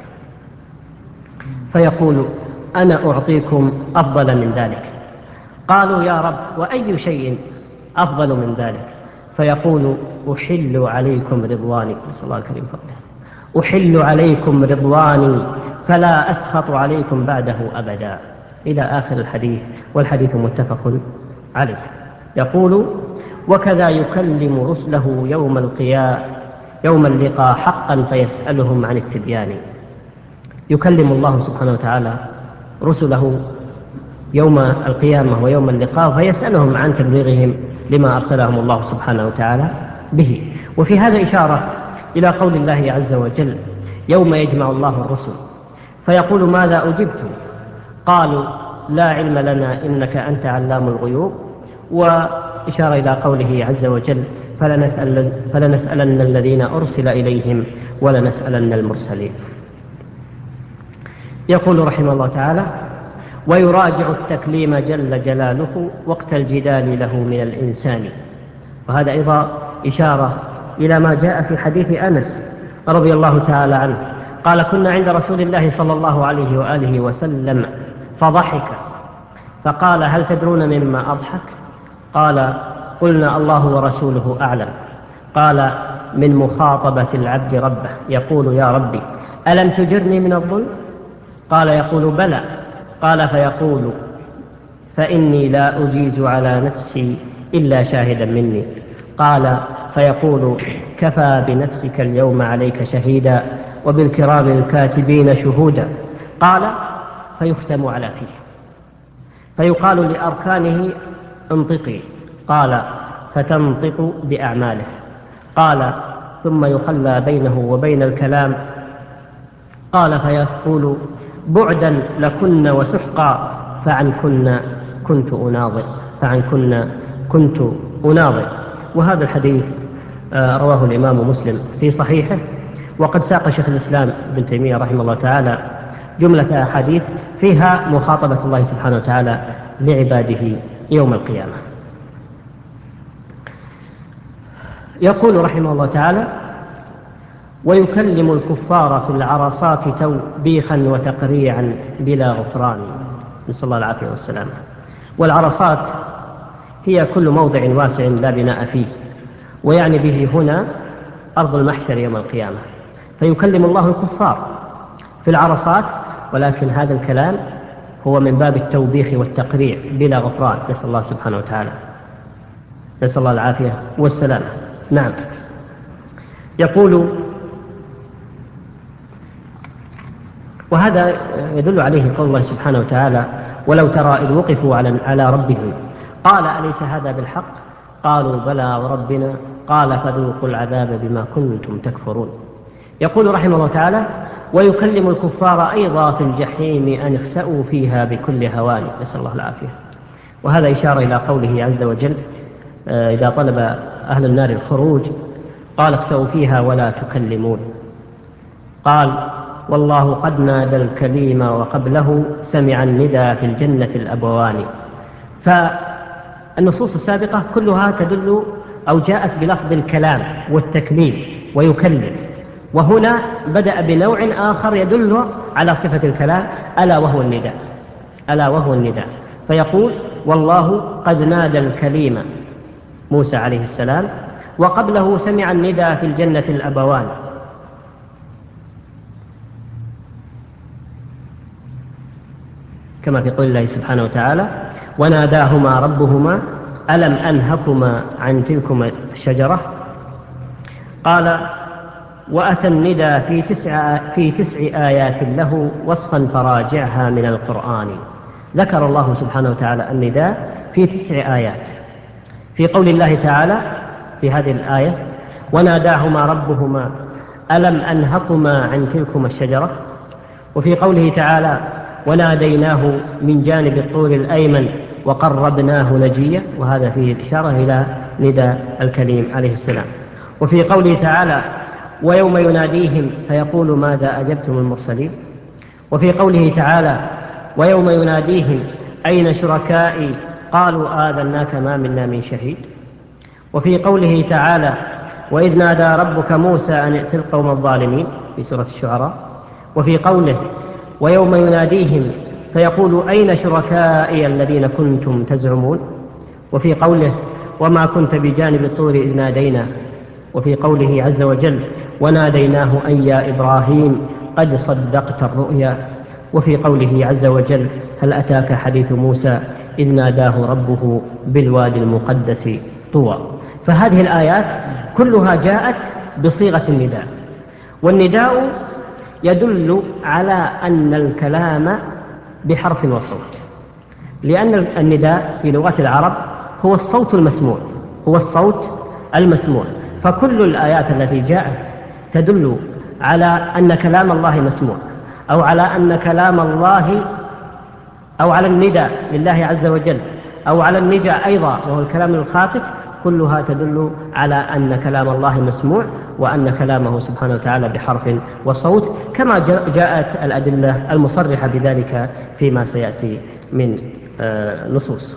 فيقول: أنا أعطيكم أفضل من ذلك. قالوا: يا رب، وأي شيء أفضل من ذلك؟ فيقول: أحل عليكم رضواني، نسأل الله الكريم فضله، أحل عليكم رضواني فلا أسخط عليكم بعده أبدا، إلى آخر الحديث، والحديث متفق عليه. يقول: وكذا يكلم رسله يوم القيامة يوم اللقاء حقا فيسألهم عن التبيان. يكلم الله سبحانه وتعالى رسله يوم القيامة ويوم اللقاء فيسألهم عن تبليغهم لما أرسلهم الله سبحانه وتعالى به. وفي هذا إشارة إلى قول الله عز وجل: يوم يجمع الله الرسل فيقول: ماذا أجبتم؟ قالوا: لا علم لنا إنك أنت علام الغيوب. وإشارة إلى قوله عز وجل: فلنسأل فلنسألن الذين أرسل إليهم ولنسألن المرسلين. يقول رحمه الله تعالى: ويراجع التكليم جل جلاله وقت الجدال له من الإنسان. وهذا أيضا إشارة إلى ما جاء في حديث أنس رضي الله تعالى عنه قال: كنا عند رسول الله صلى الله عليه وآله وسلم فضحك فقال: هل تدرون مما أضحك؟ قال: قلنا: الله ورسوله أعلم. قال: من مخاطبة العبد ربه يقول: يا ربي ألم تجرني من الظلم؟ قال: يقول: بلى. قال: فيقول: فإني لا أجيز على نفسي إلا شاهدا مني. قال: فيقول: كفى بنفسك اليوم عليك شهيدا وبالكرام الكاتبين شهودا. قال: فيختم على فيه فيقال لأركانه: انطقي. قال: فتنطق بأعماله. قال: ثم يخلى بينه وبين الكلام. قال فيقول بعدا لكن وسحقا فعنكن كنت أناظر فعنكن كنت أناظر. وهذا الحديث رواه الإمام مسلم في صحيحه. وقد ساق شيخ الإسلام ابن تيمية رحمه الله تعالى جملة أحاديث فيها مخاطبة الله سبحانه وتعالى لعباده يوم القيامة. يقول رحمه الله تعالى ويكلم الكفار في العرصات توبيخا وتقريعا بلا غفران، نسأل الله العافية والسلام. والعرصات هي كل موضع واسع لا بناء فيه، ويعني به هنا أرض المحشر يوم القيامة. فيكلم الله الكفار في العرصات، ولكن هذا الكلام هو من باب التوبيخ والتقريع بلا غفران، نسأل الله سبحانه وتعالى نسأل الله العافية والسلام. نعم. يقول وهذا يدل عليه قول الله سبحانه وتعالى ولو ترى إذ وقفوا على ربهم قال أليس هذا بالحق قالوا بلى وربنا قال فذوقوا العذاب بما كنتم تكفرون. يقول رحمه الله تعالى ويكلم الكفار أيضا في الجحيم أن اخسأوا فيها بكل هوان، نسأل الله العافية. وهذا إشارة إلى قوله عز وجل إذا طلب أهل النار الخروج قال اخسأوا فيها ولا تكلمون. قال والله قد نادى الكليم وقبله سمع الندى في الجنة الأبوان. فالنصوص السابقة كلها تدل أو جاءت بلفظ الكلام والتكليم ويكلم، وهنا بدأ بنوع آخر يدل على صفة الكلام ألا وهو النداء ألا وهو النداء فيقول والله قد نادى الكليم موسى عليه السلام وقبله سمع الندى في الجنة الأبوان. كما في قول الله سبحانه وتعالى وناداهما ربهما ألم أنهكما عن تلكما الشجرة. قال وأتى الندى في تسع, في تسع آيات له وصفا فراجعها من القرآن. ذكر الله سبحانه وتعالى الندى في تسع آيات. في قول الله تعالى في هذه الآية وناداهما ربهما ألم أنهكما عن تلكما الشجرة، وفي قوله تعالى وناديناه من جانب الطور الأيمن وقربناه نجيا، وهذا فيه الإشارة إلى ندى الكليم عليه السلام. وفي قوله تعالى ويوم يناديهم فيقول ماذا أجبتم المرسلين. وفي قوله تعالى ويوم يناديهم أين شركائي قالوا آذناك ما منا من شهيد. وفي قوله تعالى وإذ نادى ربك موسى أن ائت القوم الظالمين في سورة الشعراء. وفي قوله ويوم يناديهم فيقول أين شركائي الذين كنتم تزعمون. وفي قوله وما كنت بجانب الطور إذ نادينا. وفي قوله عز وجل وناديناه أن يا إبراهيم قد صدقت الرؤيا. وفي قوله عز وجل هل أتاك حديث موسى إذ ناداه ربه بالوادي المقدس طوى. فهذه الآيات كلها جاءت بصيغة النداء، والنداء يدل على أن الكلام بحرف وصوت، لأن النداء في لغة العرب هو الصوت المسموع هو الصوت المسموع فكل الآيات التي جاءت تدل على أن كلام الله مسموع، أو على أن كلام الله أو على النداء لله عز وجل، أو على النجاء أيضا وهو الكلام الخافت، كلها تدل على أن كلام الله مسموع وأن كلامه سبحانه وتعالى بحرف وصوت، كما جاءت الأدلة المصرحة بذلك فيما سيأتي من نصوص.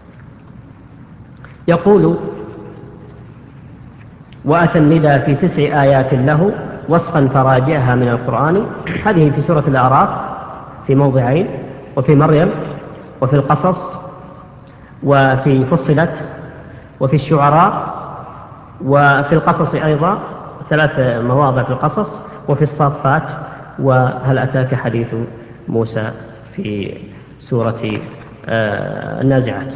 يقول وأتى الندى في تسع آيات له وصفا فراجعها من القرآن. هذه في سورة الأعراف في موضعين، وفي مريم، وفي القصص، وفي فصلت، وفي الشعراء، وفي القصص أيضا ثلاث مواضع في القصص، وفي الصافات، وهل أتاك حديث موسى في سورة النازعات.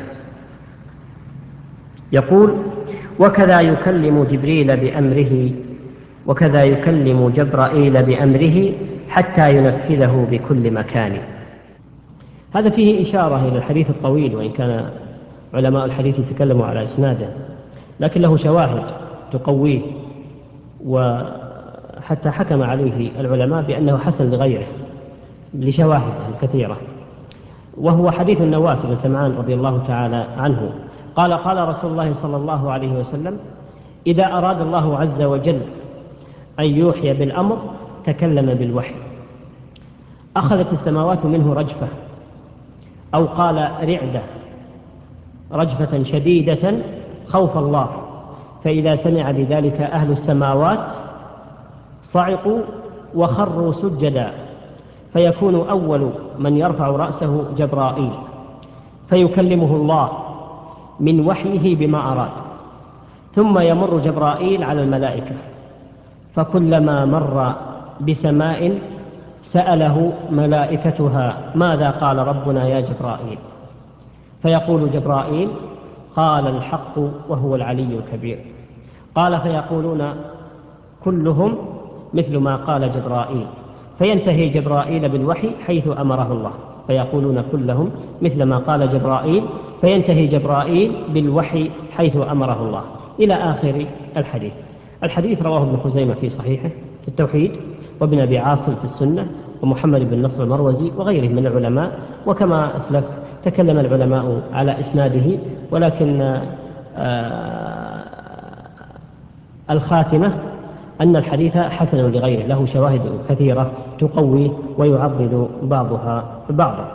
يقول وكذا يكلم جبريل بأمره وكذا يكلم جبرائيل بأمره حتى ينفذه بكل مكان. هذا فيه إشارة إلى الحديث الطويل، وإن كان علماء الحديث يتكلموا على إسناده، لكن له شواهد تقويه. وحتى حكم عليه العلماء بأنه حسن لغيره لشواهد كثيرة. وهو حديث النواس بن سمعان رضي الله تعالى عنه قال قال رسول الله صلى الله عليه وسلم: إذا أراد الله عز وجل أن يوحي بالأمر تكلم بالوحي، أخذت السماوات منه رجفة، أو قال رعدة، رجفة شديدة خوف الله، فإذا سمع بذلك أهل السماوات صعقوا وخروا سجدا، فيكون أول من يرفع رأسه جبرائيل فيكلمه الله من وحيه بما أراد، ثم يمر جبرائيل على الملائكة، فكلما مر بسماء سأله ملائكتها: ماذا قال ربنا يا جبرائيل؟ فيقول جبرائيل: قال الحق وهو العلي الكبير. قال فيقولون كلهم مثل ما قال جبرائيل، فينتهي جبرائيل بالوحي حيث أمره الله، فيقولون كلهم مثل ما قال جبرائيل، فينتهي جبرائيل بالوحي حيث أمره الله، إلى آخر الحديث. الحديث رواه ابن خزيمة في صحيحه في التوحيد، وابن أبي عاصم في السنة، ومحمد بن نصر المروزي وغيره من العلماء. وكما أسلفت تكلم العلماء على إسناده، ولكن آه الخاتمة أن الحديث حسن لغيره، له شواهد كثيرة تقوي ويعضد بعضها بعضا.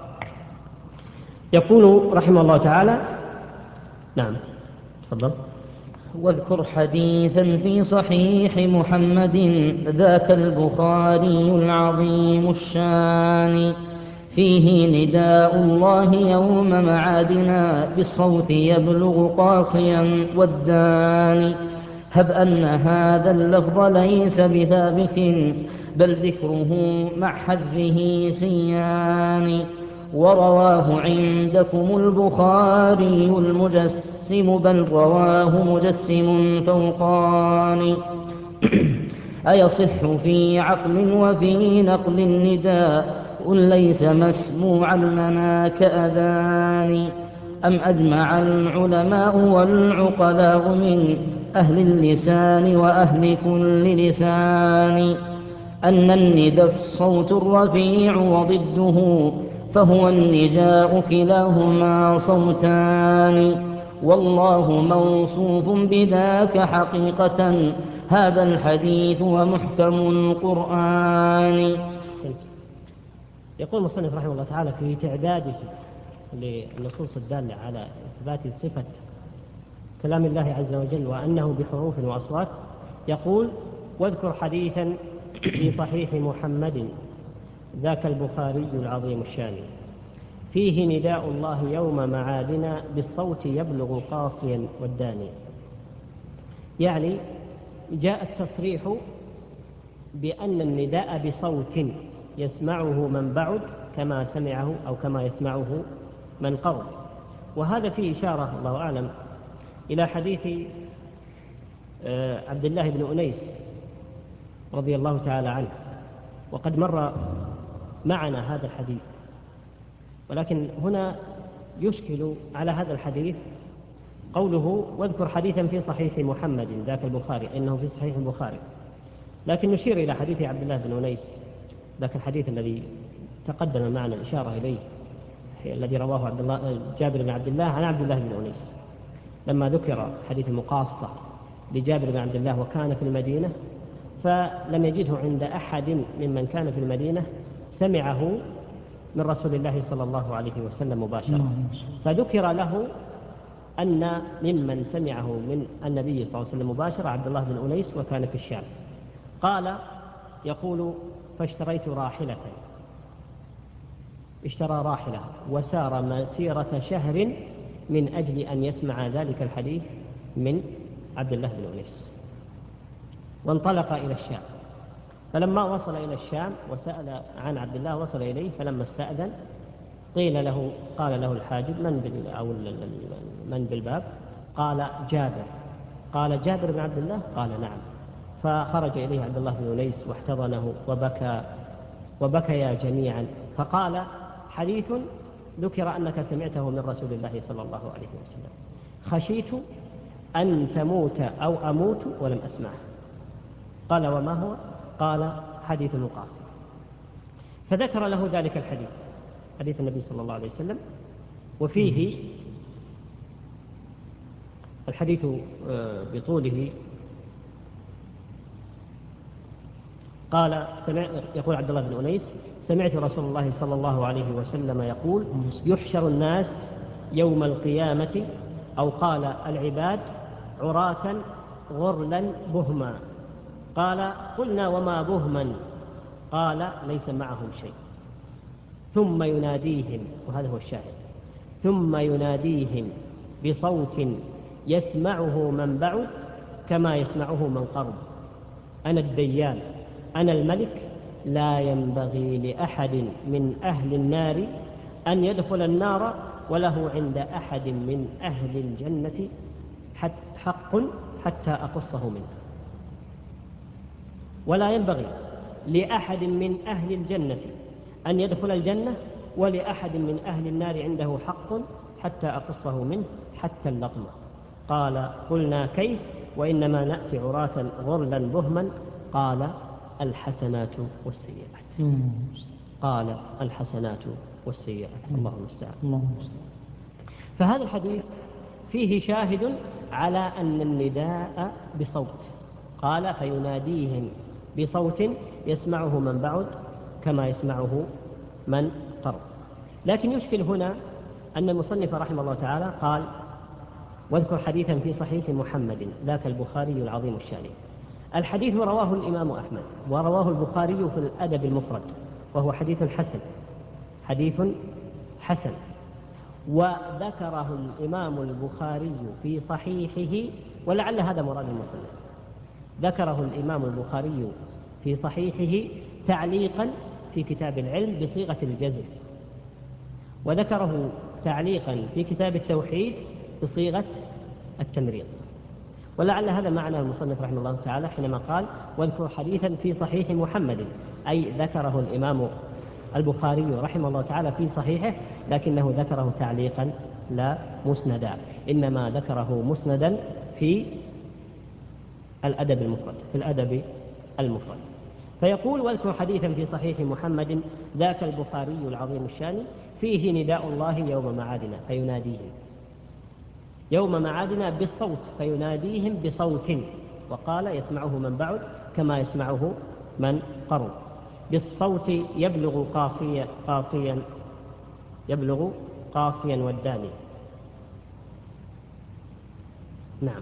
يقول رحمه الله تعالى: نعم تفضل. واذكر حديثا في صحيح محمد ذاك البخاري العظيم الشان، فيه نداء الله يوم معادنا بالصوت يبلغ قاصيا والداني. هب أن هذا اللفظ ليس بثابت بل ذكره مع حذفه سيان، ورواه عندكم البخاري المجسم بل رواه مجسم فوقان. أيصح في عقل وفي نقل النداء ليس مسموعا لنا كأذان، أم أجمع العلماء والعقلاء من أهل اللسان وأهل كل لسان أن الندى الصوت الرفيع وضده فهو النجاء كلاهما صوتان، والله موصوف بذاك حقيقة هذا الحديث ومحكم القرآن. يقول المصنف رحمه الله تعالى في تعداده للنصوص الدالة على إثبات صفة كلام الله عز وجل وأنه بحروف وأصوات، يقول: واذكر حديثا في صحيح محمد ذاك البخاري العظيم الشان، فيه نداء الله يوم معادنا بالصوت يبلغ قاصيا والداني. يعني جاء التصريح بأن النداء بصوت يسمعه من بعد كما سمعه أو كما يسمعه من قرب، وهذا فيه إشارة الله أعلم إلى حديث عبد الله بن أنيس رضي الله تعالى عنه، وقد مر معنا هذا الحديث، ولكن هنا يشكل على هذا الحديث قوله: واذكر حديثا في صحيح محمد ذاك البخاري، إنه في صحيح البخاري، لكن نشير إلى حديث عبد الله بن أنيس ذاك الحديث الذي تقدم معنا الإشارة إليه، الذي رواه عبد الله جابر بن عبد الله عن عبد الله بن أنيس، لما ذكر حديث المقاصة لجابر بن عبد الله وكان في المدينة، فلم يجده عند أحد ممن كان في المدينة سمعه من رسول الله صلى الله عليه وسلم مباشرة، فذكر له أن ممن سمعه من النبي صلى الله عليه وسلم مباشرة عبد الله بن أنيس وكان في الشام. قال يقول: فاشتريت راحلة، اشترى راحلة وسار مسيرة شهر من أجل أن يسمع ذلك الحديث من عبد الله بن أنيس، وانطلق إلى الشام. فلما وصل إلى الشام وسأل عن عبد الله وصل إليه، فلما استأذن قيل له قال له الحاجب: من بال أو من بالباب؟ قال: جابر. قال: جابر بن عبد الله؟ قال: نعم. فخرج إليه عبد الله بن أنيس واحتضنه وبكى وبكيا جميعا، فقال: حديث ذكر أنك سمعته من رسول الله صلى الله عليه وسلم، خشيت أن تموت أو أموت ولم أسمعه. قال وما هو؟ قال حديث الوقاص. فذكر له ذلك الحديث، حديث النبي صلى الله عليه وسلم، وفيه الحديث بطوله. قال سمع يقول عبد الله بن أنيس: سمعت رسول الله صلى الله عليه وسلم يقول: يحشر الناس يوم القيامة، أو قال العباد، عراة غرلا بهما. قال: قلنا وما بهما؟ قال: ليس معهم شيء. ثم يناديهم، وهذا هو الشاهد، ثم يناديهم بصوت يسمعه من بعد كما يسمعه من قرب: أنا الديان، أنا الملك، لا ينبغي لأحد من أهل النار أن يدخل النار، وله عند أحد من أهل الجنة حق حتى أقصه منه. ولا ينبغي لأحد من أهل الجنة أن يدخل الجنة، ولأحد من أهل النار عنده حق حتى أقصه منه حتى اللطمة. قال: قلنا كيف؟ وإنما نأتي عراة غرلا بهما. قال: الحسنات والسيئات. قال: الحسنات والسيئات. اللهم استعان. فهذا الحديث فيه شاهد على أن النداء بصوت. قال: فيناديهم بصوت يسمعه من بعد كما يسمعه من قرب. لكن يشكل هنا أن المصنف رحمه الله تعالى قال: واذكر حديثا في صحيح محمد، ذاك البخاري العظيم الشان. الحديث رواه الإمام أحمد، ورواه البخاري في الأدب المفرد، وهو حديث حسن، حديث حسن. وذكره الإمام البخاري في صحيحه، ولعل هذا مراد المصنف، ذكره الإمام البخاري في صحيحه تعليقا في كتاب العلم بصيغة الجزم، وذكره تعليقا في كتاب التوحيد بصيغة التمريض. ولعل هذا معنى المصنف رحمه الله تعالى حينما قال: واذكر حديثا في صحيح محمد، أي ذكره الإمام البخاري رحمه الله تعالى في صحيحه، لكنه ذكره تعليقا لا مسندا، إنما ذكره مسندا في الأدب المفرد، في الأدب المفرد. فيقول: واذكر حديثا في صحيح محمد، ذاك البخاري العظيم الشان، فيه نداء الله يوم معادنا، فيناديهم يوم معادنا بالصوت، فيناديهم بصوت. وقال: يسمعه من بعد كما يسمعه من قرب. بالصوت يبلغ قاصيا قاصيا يبلغ قاصيا والداني. نعم.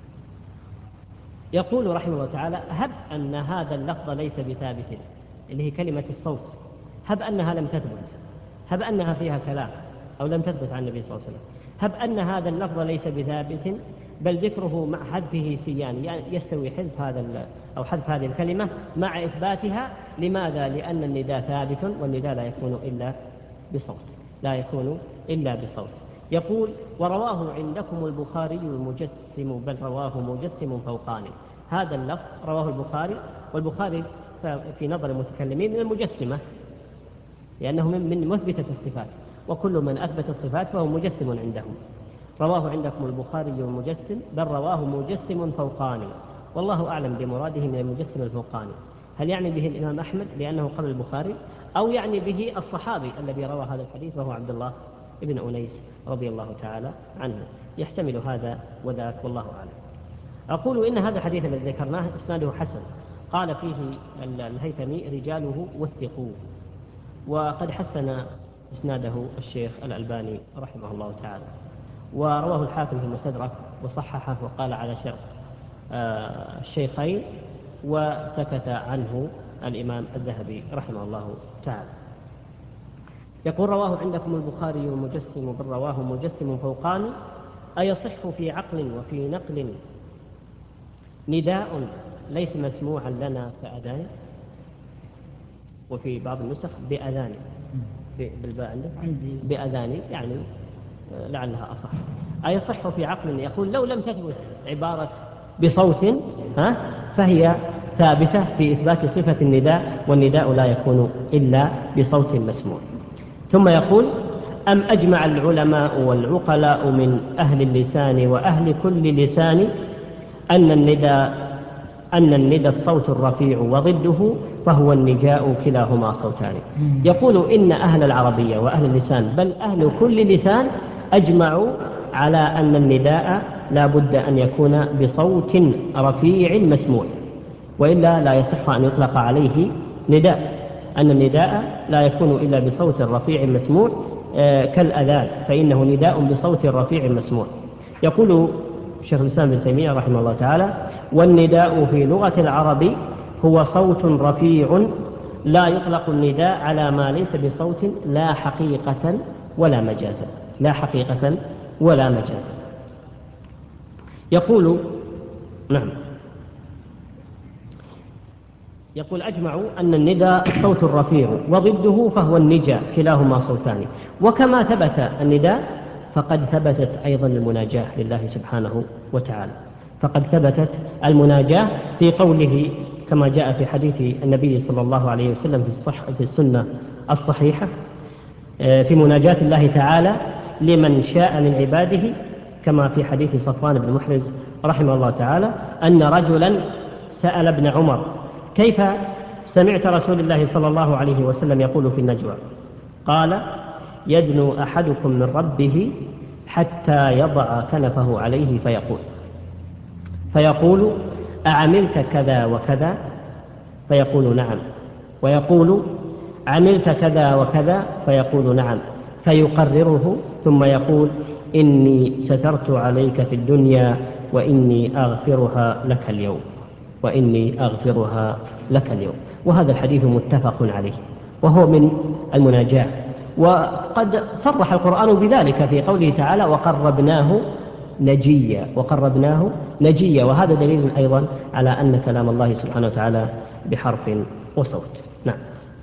يقول رحمه الله تعالى: هب أن هذا اللفظ ليس بثابت، اللي هي كلمة الصوت، هب أنها لم تثبت، هب أنها فيها كلام أو لم تثبت عن النبي صلى الله عليه وسلم، هب أن هذا اللفظ ليس بثابت، بل ذكره مع حذفه سيان، يعني يستوي حذف هذا أو حذف هذه الكلمة مع إثباتها. لماذا؟ لأن النداء ثابت، والنداء لا يكون إلا بصوت، لا يكون إلا بصوت. يقول: ورواه عندكم البخاري المجسم، بل رواه مجسم فوقاني. هذا اللفظ رواه البخاري، والبخاري في نظر المتكلمين من المجسمة، لأنه من مثبتة الصفات، وكل من أثبت الصفات فهو مجسم عندهم. رواه عندكم البخاري المجسم، بل رواه مجسم فوقاني. والله أعلم بمراده من المجسم الفوقاني، هل يعني به الإمام أحمد لأنه قبل البخاري، أو يعني به الصحابي الذي روى هذا الحديث وهو عبد الله بن أنيس رضي الله تعالى عنه؟ يحتمل هذا وذاك، والله أعلم. أقول إن هذا الحديث الذي ذكرناه إسناده حسن. قال فيه الهيثمي: رجاله وثقوا. وقد حسن إسناده الشيخ الألباني رحمه الله تعالى، ورواه الحاكم في المستدرك وصححه وقال على شرط الشيخين، وسكت عنه الإمام الذهبي رحمه الله تعالى. يقول: رواه عندكم البخاري المجسم، بل رواه مجسم فوقاني. أيصح في عقل وفي نقل نداء ليس مسموعا لنا كأذان؟ وفي بعض النسخ بأذان، بالباء عنده بأذان، يعني لعلها أصح. أيصح في عقل، يقول لو لم تثبت عبارة بصوت ها فهي ثابتة في إثبات صفة النداء، والنداء لا يكون إلا بصوت مسموع. ثم يقول: أم أجمع العلماء والعقلاء من أهل اللسان وأهل كل لسان أن النداء أن الندى الصوت الرفيع وضده فهو النجاء كلاهما صوتان. يقول إن أهل العربية وأهل اللسان بل أهل كل لسان أجمعوا على أن النداء لا بد أن يكون بصوت رفيع مسموع، وإلا لا يصح أن يطلق عليه نداء، أن النداء لا يكون إلا بصوت رفيع مسموع آه كالأذان، فإنه نداء بصوت رفيع مسموع. يقول شيخ الإسلام ابن تيمية رحمه الله تعالى: والنداء في لغة العرب هو صوت رفيع لا يطلق النداء على ما ليس بصوت لا حقيقة ولا مجازا، لا حقيقة ولا مجازا. يقول نعم يقول أجمعوا أن النداء الصوت الرفيع وضده فهو النجا كلاهما صوتان. وكما ثبت النداء فقد ثبتت أيضا المناجاة لله سبحانه وتعالى، فقد ثبتت المناجاة في قوله كما جاء في حديث النبي صلى الله عليه وسلم في, الصح في السنة الصحيحة في مناجاة الله تعالى لمن شاء من عباده، كما في حديث صفوان بن محرز رحمه الله تعالى أن رجلا سأل ابن عمر: كيف سمعت رسول الله صلى الله عليه وسلم يقول في النجوى؟ قال: يدنو أحدكم من ربه حتى يضع كنفه عليه فيقول فيقول أعملت كذا وكذا؟ فيقول نعم. ويقول عملت كذا وكذا؟ فيقول نعم. فيقرره ثم يقول: إني سترت عليك في الدنيا وإني أغفرها لك اليوم وإني أغفرها لك اليوم. وهذا الحديث متفق عليه وهو من المناجاة، وقد صرح القرآن بذلك في قوله تعالى: وقربناه نجيا وقربناه نجيا. وهذا دليل أيضا على أن كلام الله سبحانه وتعالى بحرف وصوت. نعم.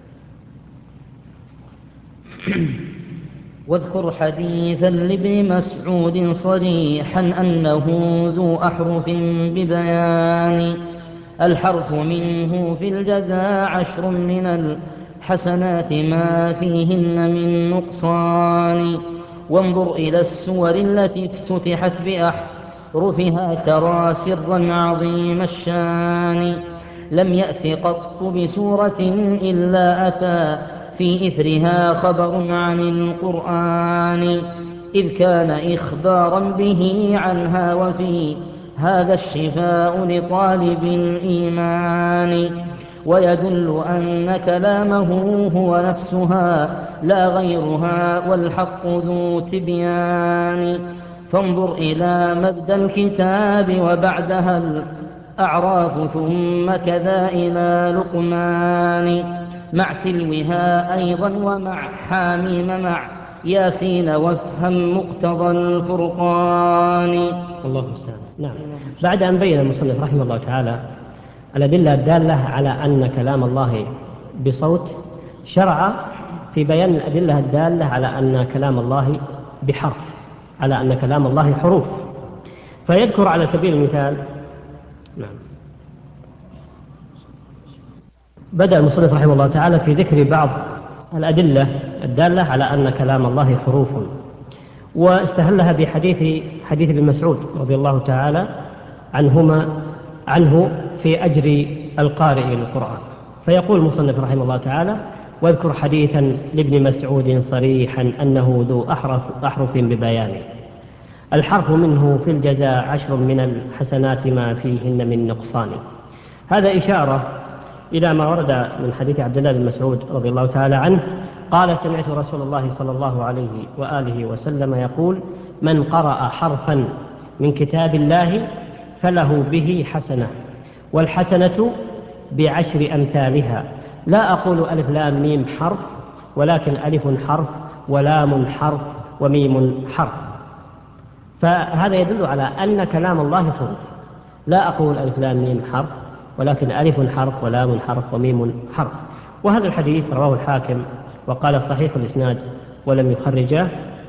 واذكر حديثا لابن مسعود صريحا أنه ذو أحرف ببيان، الحرف منه في الجزاء عشر من الحسنات ما فيهن من نقصان. وانظر إلى السور التي افتتحت بأحرفها ترى سرا عظيم الشان. لم يأت قط بسورة إلا أتى في إثرها خبر عن القرآن، إذ كان إخبارا به عنها وفي هذا الشفاء لطالب الإيمان. ويدل أن كلامه هو نفسها لا غيرها والحق ذو تبيان. فانظر إلى مبدأ الكتاب وبعدها الأعراف ثم كذا إلى لقمان، مع تلوها أيضا ومع حاميم مع ياسين وافهم مقتضى الفرقان. الله المستعان. نعم. بعد أن بين المصنف رحمه الله تعالى الأدلة الدالة على أن كلام الله بصوت، شرع في بيان الأدلة الدالة على أن كلام الله بحرف، على أن كلام الله حروف. فيذكر على سبيل المثال نعم بدأ المصنف رحمه الله تعالى في ذكر بعض الأدلة الدالة على أن كلام الله حروف، واستهلها بحديث حديث ابن مسعود رضي الله تعالى عنهما عنه في أجر القارئ للقرآن. فيقول المصنف رحمه الله تعالى: واذكر حديثا لابن مسعود صريحا أنه ذو أحرف, أحرف ببيان، الحرف منه في الجزاء عشر من الحسنات ما فيهن من نقصان. هذا إشارة إلى ما ورد من حديث عبد الله بن مسعود رضي الله تعالى عنه قال: سمعت رسول الله صلى الله عليه وآله وسلم يقول: من قرأ حرفا من كتاب الله فله به حسنة، والحسنة بعشر أمثالها، لا أقول ألف لام ميم حرف، ولكن ألف حرف ولام حرف وميم حرف. فهذا يدل على أن كلام الله حروف، لا أقول ألف لام ميم حرف، ولكن ألف حرف ولام حرف وميم حرف. وهذا الحديث رواه الحاكم وقال صحيح الإسناد ولم يخرجه،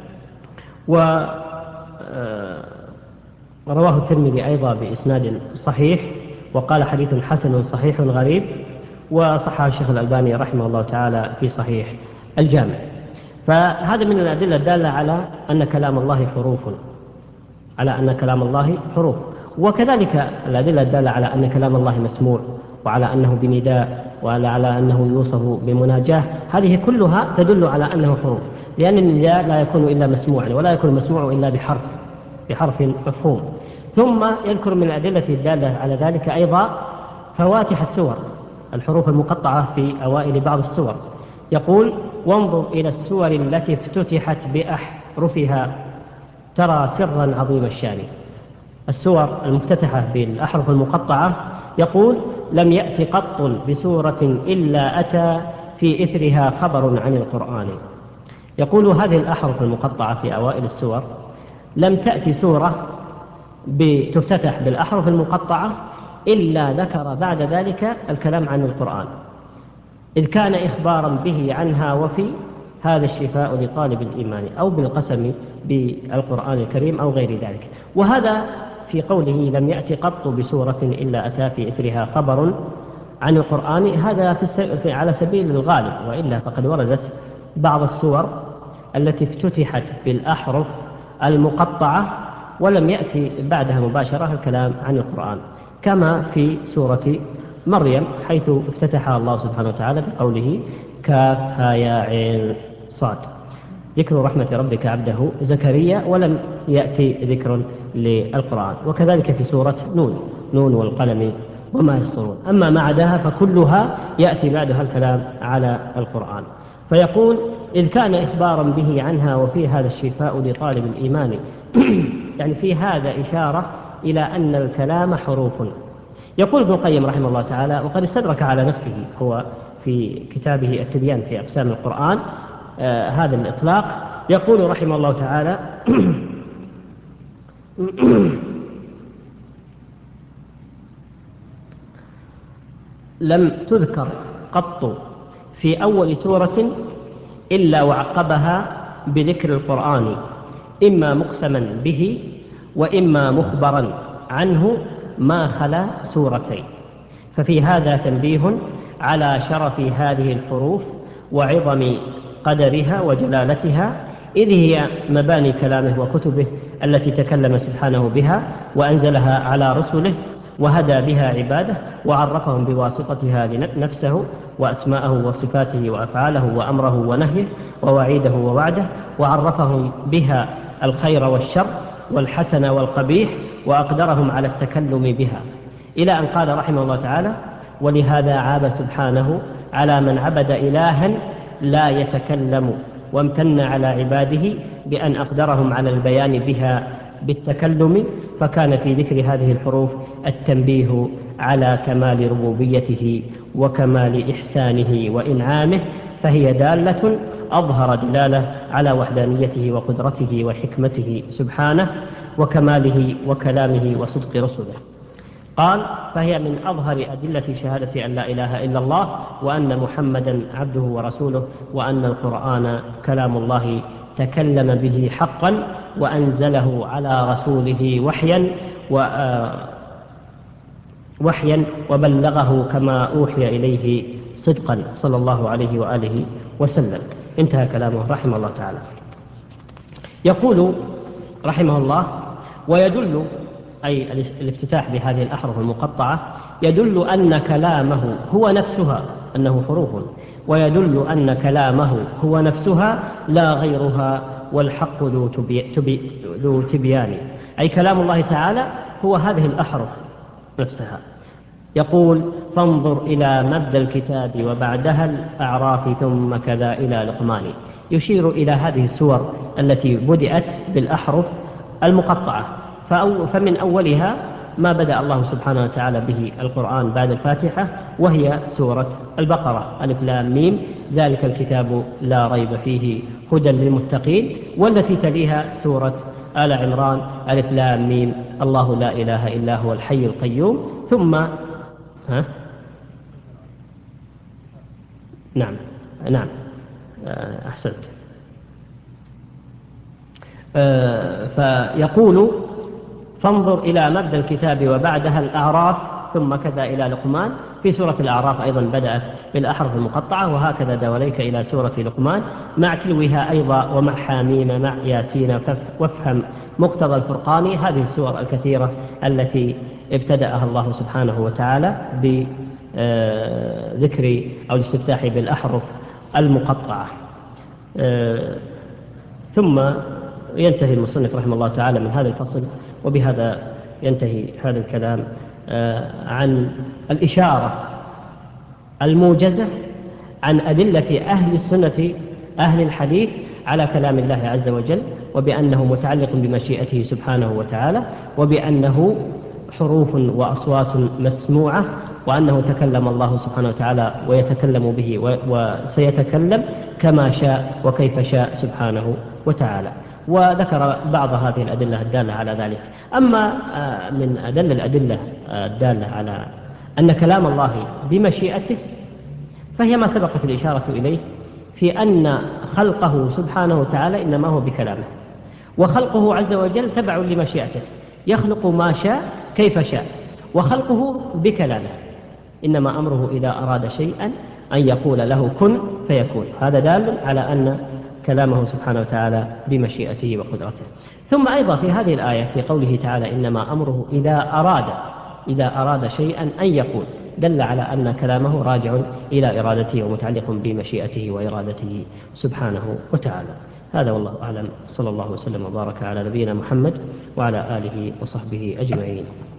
ورواه الترمذي أيضا بإسناد صحيح وقال حديث حسن صحيح غريب، وصححه الشيخ الألباني رحمه الله تعالى في صحيح الجامع. فهذا من الأدلة الدالة على أن كلام الله حروف، على أن كلام الله حروف. وكذلك الأدلة الدالة على أن كلام الله مسموع وعلى أنه بنداء وعلى أنه يوصف بمناجاة، هذه كلها تدل على أنه حروف، لأن النداء لا يكون إلا مسموعا ولا يكون مسموع إلا بحرف بحرف مفهوم. ثم يذكر من الأدلة الدالة على ذلك أيضا فواتح السور، الحروف المقطعة في أوائل بعض السور. يقول: وانظر إلى السور التي افتتحت بأحرفها ترى سرا عظيم الشان. السور المفتتحة بالأحرف المقطعة يقول: لم يأت قط بسورة إلا أتى في إثرها خبر عن القرآن. يقول: هذه الأحرف المقطعة في أوائل السور لم تأتي سورة تفتتح بالأحرف المقطعة إلا ذكر بعد ذلك الكلام عن القرآن، إذ كان إخبارا به عنها وفي هذا الشفاء لطالب الإيمان، أو بالقسم بالقرآن الكريم أو غير ذلك. وهذا في قوله لم يأت قط بسورة إلا أتى في إثرها خبر عن القرآن، هذا في على سبيل الغالب، وإلا فقد وردت بعض السور التي افتتحت بالأحرف المقطعة ولم يأتي بعدها مباشرة الكلام عن القرآن، كما في سورة مريم حيث افتتحها الله سبحانه وتعالى بقوله: كاف ها يا عين صاد، ذكر رحمة ربك عبده زكريا، ولم يأتي ذكر للقرآن. وكذلك في سورة نون، نون والقلم وما يسطرون. أما ما عداها فكلها يأتي بعدها الكلام على القرآن. فيقول: إذ كان إخبارا به عنها وفي هذا الشفاء لطالب الإيمان يعني في هذا إشارة إلى أن الكلام حروف. يقول ابن القيم رحمه الله تعالى، وقد استدرك على نفسه هو في كتابه التبيان في أقسام القرآن آه هذا الإطلاق، يقول رحمه الله تعالى: لم تذكر قط في أول سورة إلا وعقبها بذكر القرآن، إما مقسما به وإما مخبرا عنه ما خلا سورتين. ففي هذا تنبيه على شرف هذه الحروف وعظم قدرها وجلالتها، إذ هي مباني كلامه وكتبه التي تكلم سبحانه بها وأنزلها على رسله وهدى بها عباده وعرفهم بواسطتها نفسه وأسماءه وصفاته وأفعاله وأمره ونهيه ووعيده ووعده، وعرفهم بها الخير والشر والحسن والقبيح، وأقدرهم على التكلم بها، إلى أن قال رحمه الله تعالى: ولهذا عاب سبحانه على من عبد إلها لا يتكلم، وامتن على عباده بأن أقدرهم على البيان بها بالتكلم، فكان في ذكر هذه الحروف التنبيه على كمال ربوبيته وكمال إحسانه وإنعامه، فهي دالة أظهر دلالة على وحدانيته وقدرته وحكمته سبحانه وكماله وكلامه وصدق رسله. قال: فهي من أظهر أدلة شهادة أن لا إله إلا الله وأن محمدا عبده ورسوله، وأن القرآن كلام الله تكلم به حقا وأنزله على رسوله وحيا و وحيا وبلغه كما أوحي إليه صدقا صلى الله عليه وآله وسلم. انتهى كلامه رحمه الله تعالى. يقول رحمه الله: ويدل أي الافتتاح بهذه الأحرف المقطعة يدل أن كلامه هو نفسها، أنه حروف، ويدل أن كلامه هو نفسها لا غيرها، والحق ذو, تبي تبي ذو تبيان، أي كلام الله تعالى هو هذه الأحرف نفسها. يقول: فانظر إلى مبدأ الكتاب وبعدها الأعراف ثم كذا إلى لقمان. يشير إلى هذه السور التي بدأت بالأحرف المقطعة، فمن أولها ما بدأ الله سبحانه وتعالى به القرآن بعد الفاتحة، وهي سورة البقرة: ألف لام ميم ذلك الكتاب لا ريب فيه هدى للمتقين. والتي تليها سورة آل عمران: ألف لام ميم الله لا إله إلا هو الحي القيوم. ثم ها؟ نعم نعم أحسنت. أه فيقول: فانظر إلى مبدأ الكتاب وبعدها الأعراف ثم كذا إلى لقمان. في سورة الأعراف أيضا بدأت بالأحرف المقطعة، وهكذا دواليك إلى سورة لقمان، مع تلوها أيضا ومع حاميم مع ياسين وافهم مقتضى الفرقان هذه السور الكثيرة التي ابتدأها الله سبحانه وتعالى بذكر أو الاستفتاح بالأحرف المقطعة. ثم ينتهي المصنف رحمه الله تعالى من هذا الفصل، وبهذا ينتهي هذا الكلام عن الإشارة الموجزة عن أدلة أهل السنة أهل الحديث على كلام الله عز وجل، وبأنه متعلق بمشيئته سبحانه وتعالى، وبأنه حروف وأصوات مسموعة، وأنه تكلم الله سبحانه وتعالى ويتكلم به وسيتكلم كما شاء وكيف شاء سبحانه وتعالى. وذكر بعض هذه الأدلة الدالة على ذلك. أما من أدل الأدلة الدالة على أن كلام الله بمشيئته فهي ما سبقت الإشارة إليه في أن خلقه سبحانه وتعالى إنما هو بكلامه، وخلقه عز وجل تبع لمشيئته، يخلق ما شاء كيف شاء، وخلقه بكلامه، إنما أمره إذا أراد شيئا أن يقول له كن فيكون. هذا دال على أن كلامه سبحانه وتعالى بمشيئته وقدرته. ثم أيضا في هذه الآية في قوله تعالى إنما أمره إذا أراد إذا أراد شيئا أن يقول، دل على أن كلامه راجع إلى إرادته ومتعلق بمشيئته وإرادته سبحانه وتعالى. هذا والله أعلم، صلى الله وسلم وبارك على نبينا محمد وعلى آله وصحبه أجمعين.